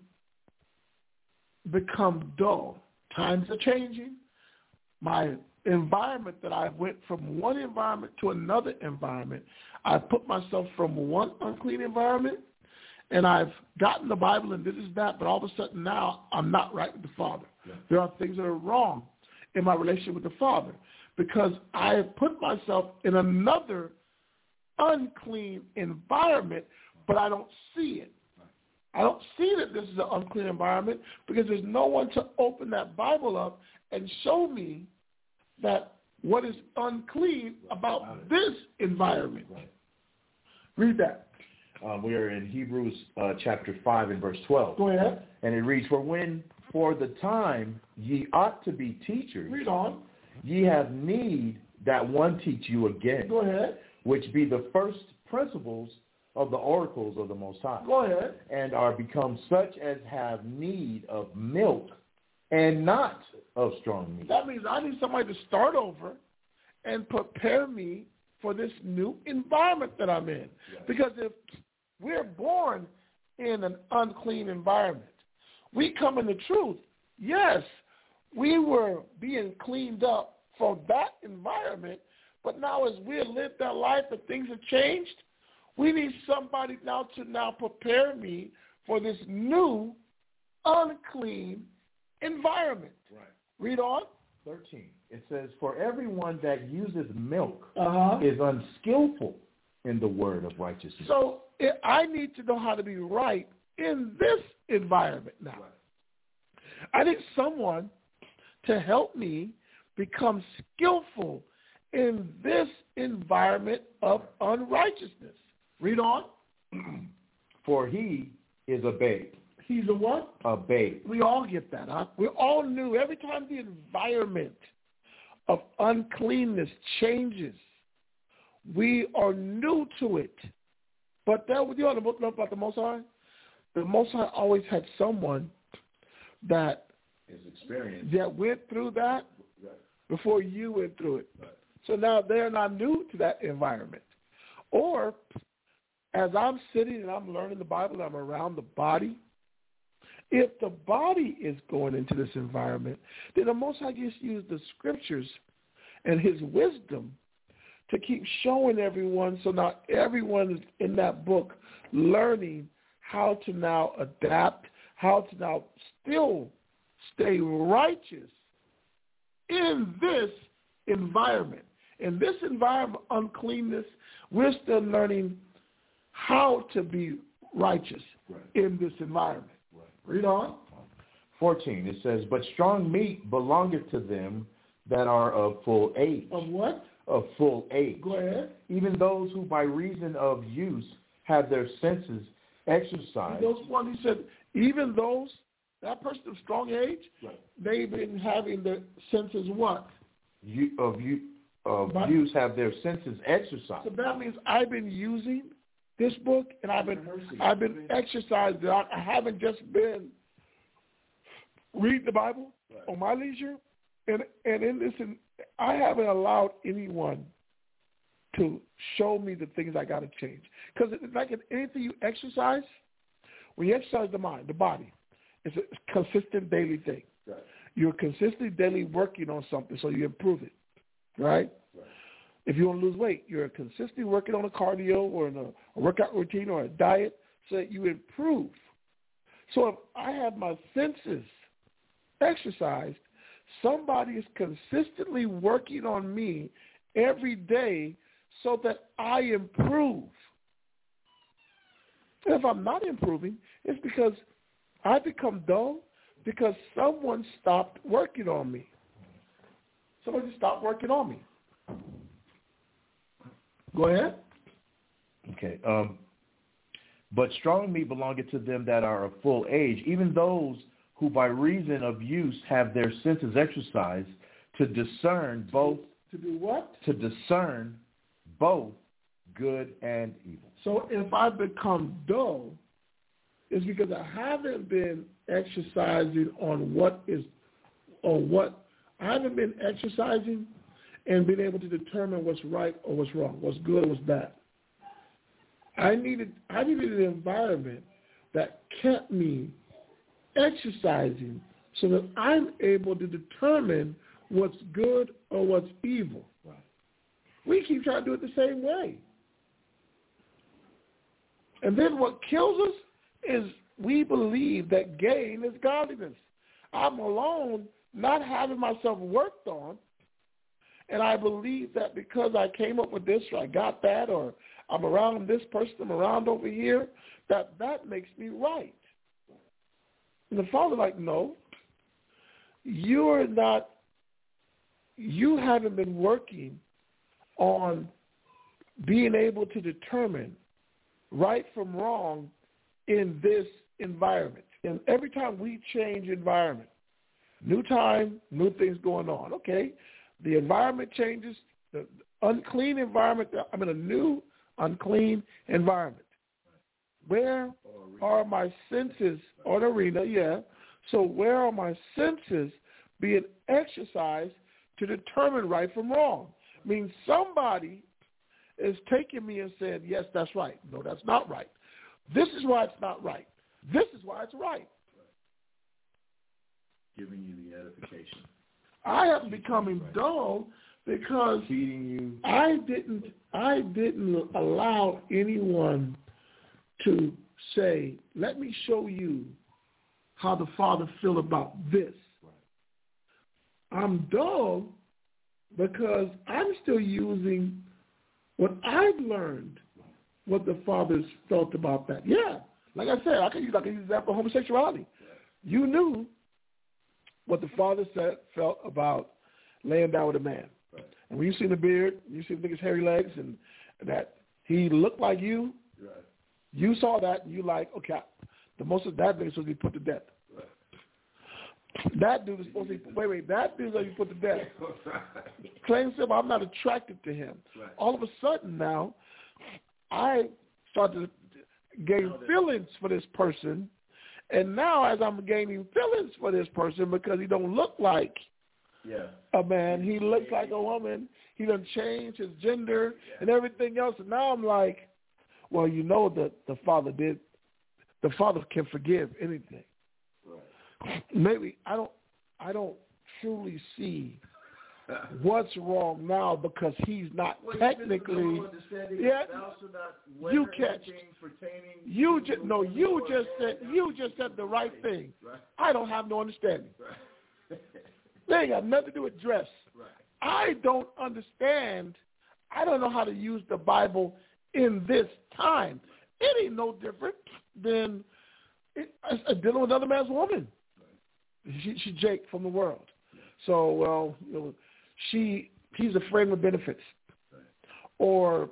become dull. Times are changing. My environment that I went from one environment to another environment, I put myself from one unclean environment, and I've gotten the Bible and this is that, but all of a sudden now I'm not right with the Father. Yeah. There are things that are wrong in my relationship with the Father because I have put myself in another unclean environment, but I don't see it. I don't see that this is an unclean environment because there's no one to open that Bible up and show me that what is unclean about this environment. Read that. We are in Hebrews chapter 5 and verse 12. Go ahead. And it reads, for the time ye ought to be teachers. Read on. Ye have need that one teach you again. Go ahead. Which be the first principles of the oracles of the Most High. Go ahead. And are become such as have need of milk and not of strong meat. That means I need somebody to start over and prepare me for this new environment that I'm in. Yes. Because if we're born in an unclean environment, we come in the truth. Yes, we were being cleaned up from that environment, but now as we live that life and things have changed, we need somebody now to prepare me for this new unclean environment. Right. Read on. 13. It says, for everyone that uses milk is unskillful in the word of righteousness. So I need to know how to be right in this environment now. Right. I need someone to help me become skillful in this environment of unrighteousness. Read on. For he is a babe. He's a what? A babe. We all get that. Huh? We all knew every time the environment of uncleanness changes, we are new to it. But that, you know about the Most High? The Most High always had someone that went through that before you went through it. Right. So now they're not new to that environment. Or as I'm sitting and I'm learning the Bible, I'm around the body. If the body is going into this environment, then the Most High just used the scriptures and his wisdom to keep showing everyone, so now everyone is in that book learning how to now adapt, how to now still stay righteous in this environment. In this environment, uncleanness, we're still learning how to be righteous in this environment. Right. Read on. 14, it says, but strong meat belongeth to them that are of full age. Of what? Of full age. Go ahead. Even those who by reason of use have their senses exercised. Those one, he said, even those, that person of strong age, they've been having their senses what? Use have their senses exercised. So that means I've been using this book, and I've been exercising. I haven't just been reading the Bible on my leisure, and in this, I haven't allowed anyone to show me the things I got to change. Because it's like in anything you exercise, when you exercise the mind, the body, it's a consistent daily thing. Right. You're consistently daily working on something so you improve it, right? If you want to lose weight, you're consistently working on a cardio or in a workout routine or a diet so that you improve. So if I have my senses exercised, somebody is consistently working on me every day so that I improve. And if I'm not improving, it's because I become dull because someone stopped working on me. Somebody stopped working on me. Go ahead. Okay. But strong meat belongeth to them that are of full age, even those who by reason of use have their senses exercised to discern both. To do what? To discern both good and evil. So if I become dull, it's because I haven't been exercising I haven't been exercising and been able to determine what's right or what's wrong, what's good or what's bad. I needed an environment that kept me exercising so that I'm able to determine what's good or what's evil. Right. We keep trying to do it the same way. And then what kills us is we believe that gain is godliness. I'm alone, not having myself worked on, and I believe that because I came up with this or I got that or I'm around this person, I'm around over here, that makes me right. And the Father's like, no, you haven't been working on being able to determine right from wrong in this environment. And every time we change environment, new time, new things going on. Okay, the environment changes, the unclean environment, I'm in a new unclean environment. Where are my senses, or an arena, yeah. So where are my senses being exercised to determine right from wrong? I mean, somebody is taking me and saying, yes, that's right. No, that's not right. This is why it's not right. This is why it's right. Giving you the edification. I am becoming dull because feeding you. I didn't allow anyone to say, let me show you how the Father feel about this. Right. I'm dull because I'm still using what I've learned, what the Father's felt about that. Yeah, like I said, I can use that for homosexuality. Right. You knew what the Father felt about laying down with a man. Right. And when you see the beard, you see the biggest hairy legs, and that he looked like you, right. You saw that, and you like, okay, the most of that dude is supposed to be put to death. Right. That dude is supposed to be, that dude is supposed to be put to death. Plain and simple, I'm not attracted to him. Right. All of a sudden now, I started to gain feelings for this person, and now as I'm gaining feelings for this person because he don't look like a man, he looks like a woman, he done changed his gender and everything else, and now I'm like, well, you know that the Father can forgive anything. Right. Maybe I don't truly see what's wrong now because he's not technically. Yeah, you catch. You just said the right thing. Right. I don't have no understanding. Right. They ain't got nothing to do with dress. Right. I don't understand. I don't know how to use the Bible in this time. It ain't no different than dealing with another man's woman. Right. She's Jake from the world. So, well, you know, he's a friend with benefits. Right. Or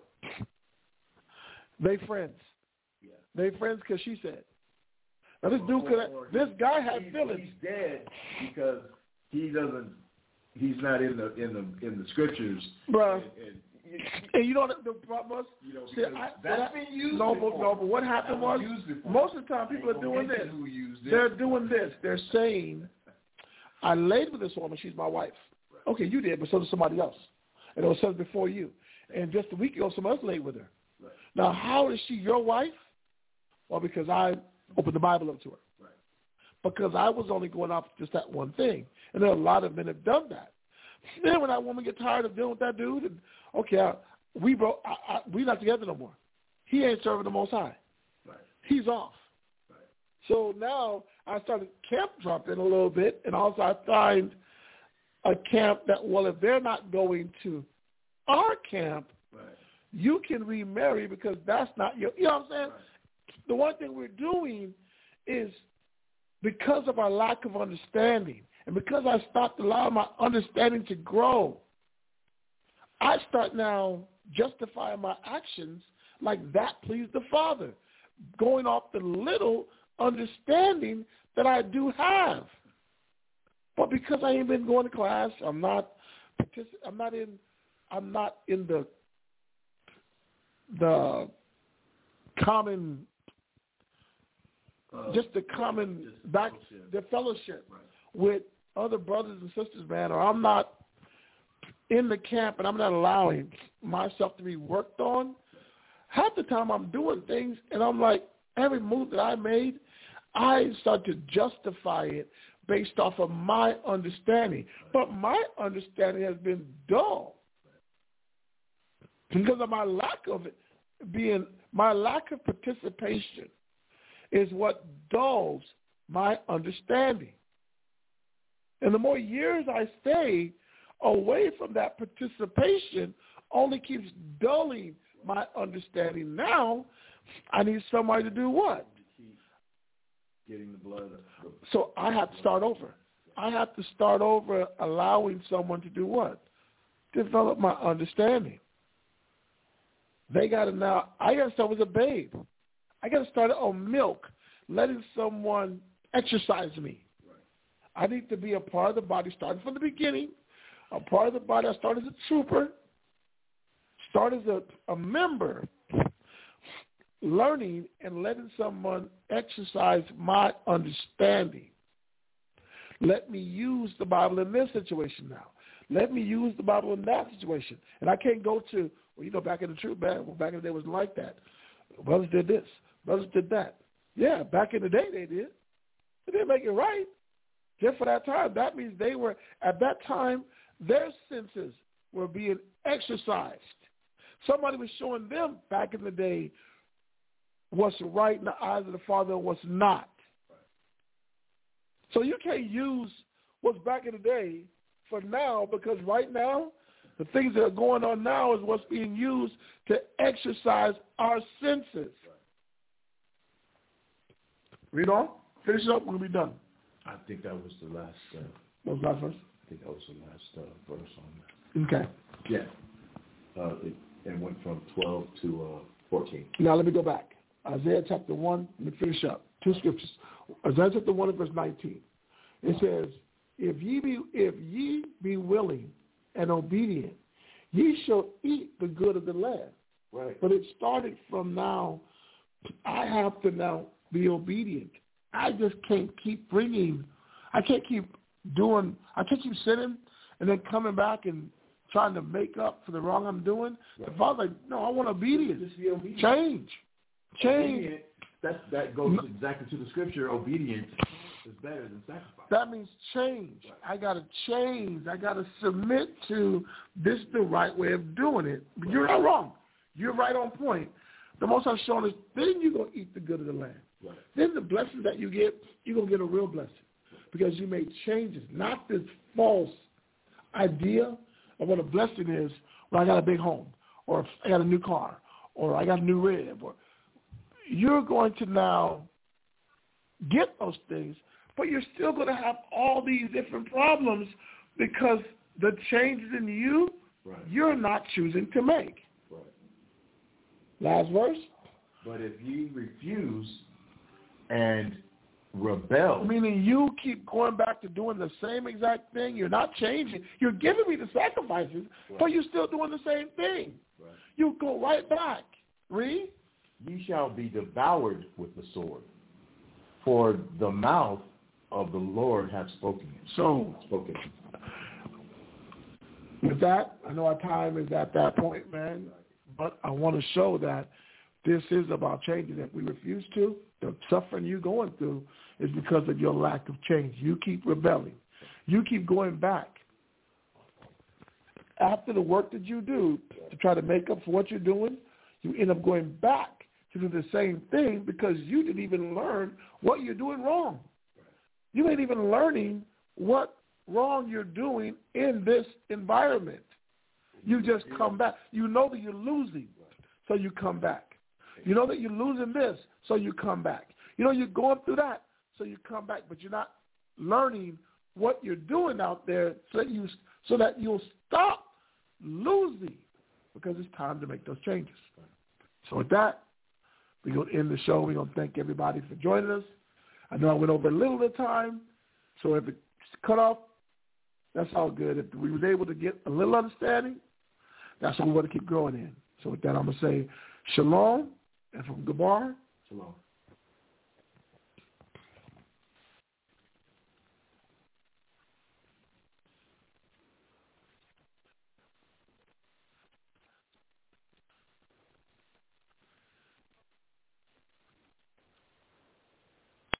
they friends. Yeah. They friends because she said. Now this dude this guy had feelings. He's dead because he's not in the scriptures. Bruh. And you know what the problem was? That's been used No, but what happened was most of the time people are doing this. They're doing this. They're saying, I laid with this woman. She's my wife. Right. Okay, you did, but so did somebody else. And it was said before you. And just a week ago, someone else laid with her. Right. Now, how is she your wife? Well, because I opened the Bible up to her. Right. Because I was only going off just that one thing. And there are a lot of men have done that. Then when that woman get tired of dealing with that dude, and okay, we not together no more. He ain't serving the Most High. Right. He's off. Right. So now I started camp jumping a little bit, and also I find a camp that, well, if they're not going to our camp, right, you can remarry because that's not your, you know what I'm saying? Right. The one thing we're doing is because of our lack of understanding, and because I stopped allowing my understanding to grow, I start now justifying my actions like that pleased the Father, going off the little understanding that I do have. But because I ain't been going to class, I'm not in the common, the fellowship right, with other brothers and sisters, man, or I'm not in the camp and I'm not allowing myself to be worked on. Half the time I'm doing things and I'm like, every move that I made, I start to justify it based off of my understanding. But my understanding has been dull because of my lack of it being, my lack of participation is what dulls my understanding. And the more years I stay away from that participation only keeps dulling my understanding. Now, I need somebody to do what? Getting the blood. So I have to start over. I have to start over allowing someone to do what? Develop my understanding. They got to now, I got to start with a babe. I got to start on milk, letting someone exercise me. I need to be a part of the body starting from the beginning, a part of the body. I start as a trooper, start as a member, learning and letting someone exercise my understanding. Let me use the Bible in this situation now. Let me use the Bible in that situation. And I can't go to, well, you know, back in the truth, man, well, back in the day it wasn't like that. Brothers did this. Brothers did that. Yeah, back in the day they did. They didn't make it right. Just for that time, that means they were, at that time, their senses were being exercised. Somebody was showing them back in the day what's right in the eyes of the Father and what's not. So you can't use what's back in the day for now, because right now, the things that are going on now is what's being used to exercise our senses. Read on. Finish it up. We'll be done. I think that was the last. What was the last verse? I think that was the last verse on that. Okay. Yeah. It went from 12 to 14. Now let me go back. Isaiah chapter 1, let me finish up. 2 scriptures. Isaiah chapter 1 and verse 19. It says, if ye be willing and obedient, ye shall eat the good of the land. Right. But it started from now. I have to now be obedient. I just can't keep I can't keep sitting and then coming back and trying to make up for the wrong I'm doing. Right. The Father's like, no, I want obedience. Just be obedient. Change. Obedient, that goes exactly to the scripture. Obedience is better than sacrifice. That means change. Right. I got to change. I got to submit to this the right way of doing it. But you're not wrong. You're right on point. The Most High shown us, then you're going to eat the good of the land. Right. Then the blessings that you get, you're going to get a real blessing because you made changes, not this false idea of what a blessing is when I got a big home or I got a new car or I got a new rib. Or you're going to now get those things, but you're still going to have all these different problems because the changes in you, right, you're not choosing to make. Right. Last verse. But if ye refuse and rebel. Meaning you keep going back to doing the same exact thing. You're not changing. You're giving me the sacrifices, right, but you're still doing the same thing. Right. You go right back. Read. Ye shall be devoured with the sword, for the mouth of the Lord hath spoken. Spoken. With that, I know our time is at that point, man, but I want to show that this is about changing. If we refuse to, the suffering you're going through is because of your lack of change. You keep rebelling. You keep going back. After the work that you do to try to make up for what you're doing, you end up going back to do the same thing because you didn't even learn what you're doing wrong. You ain't even learning what wrong you're doing in this environment. You just come back. You know that you're losing, so you come back. You know that you're losing this, so you come back. You know you're going through that, so you come back, but you're not learning what you're doing out there so that you'll stop losing because it's time to make those changes. So with that, we're going to end the show. We're going to thank everybody for joining us. I know I went over a little bit of time, so if it's cut off, that's all good. If we was able to get a little understanding, that's what we want to keep growing in. So with that, I'm going to say shalom, and from Gabar, shalom.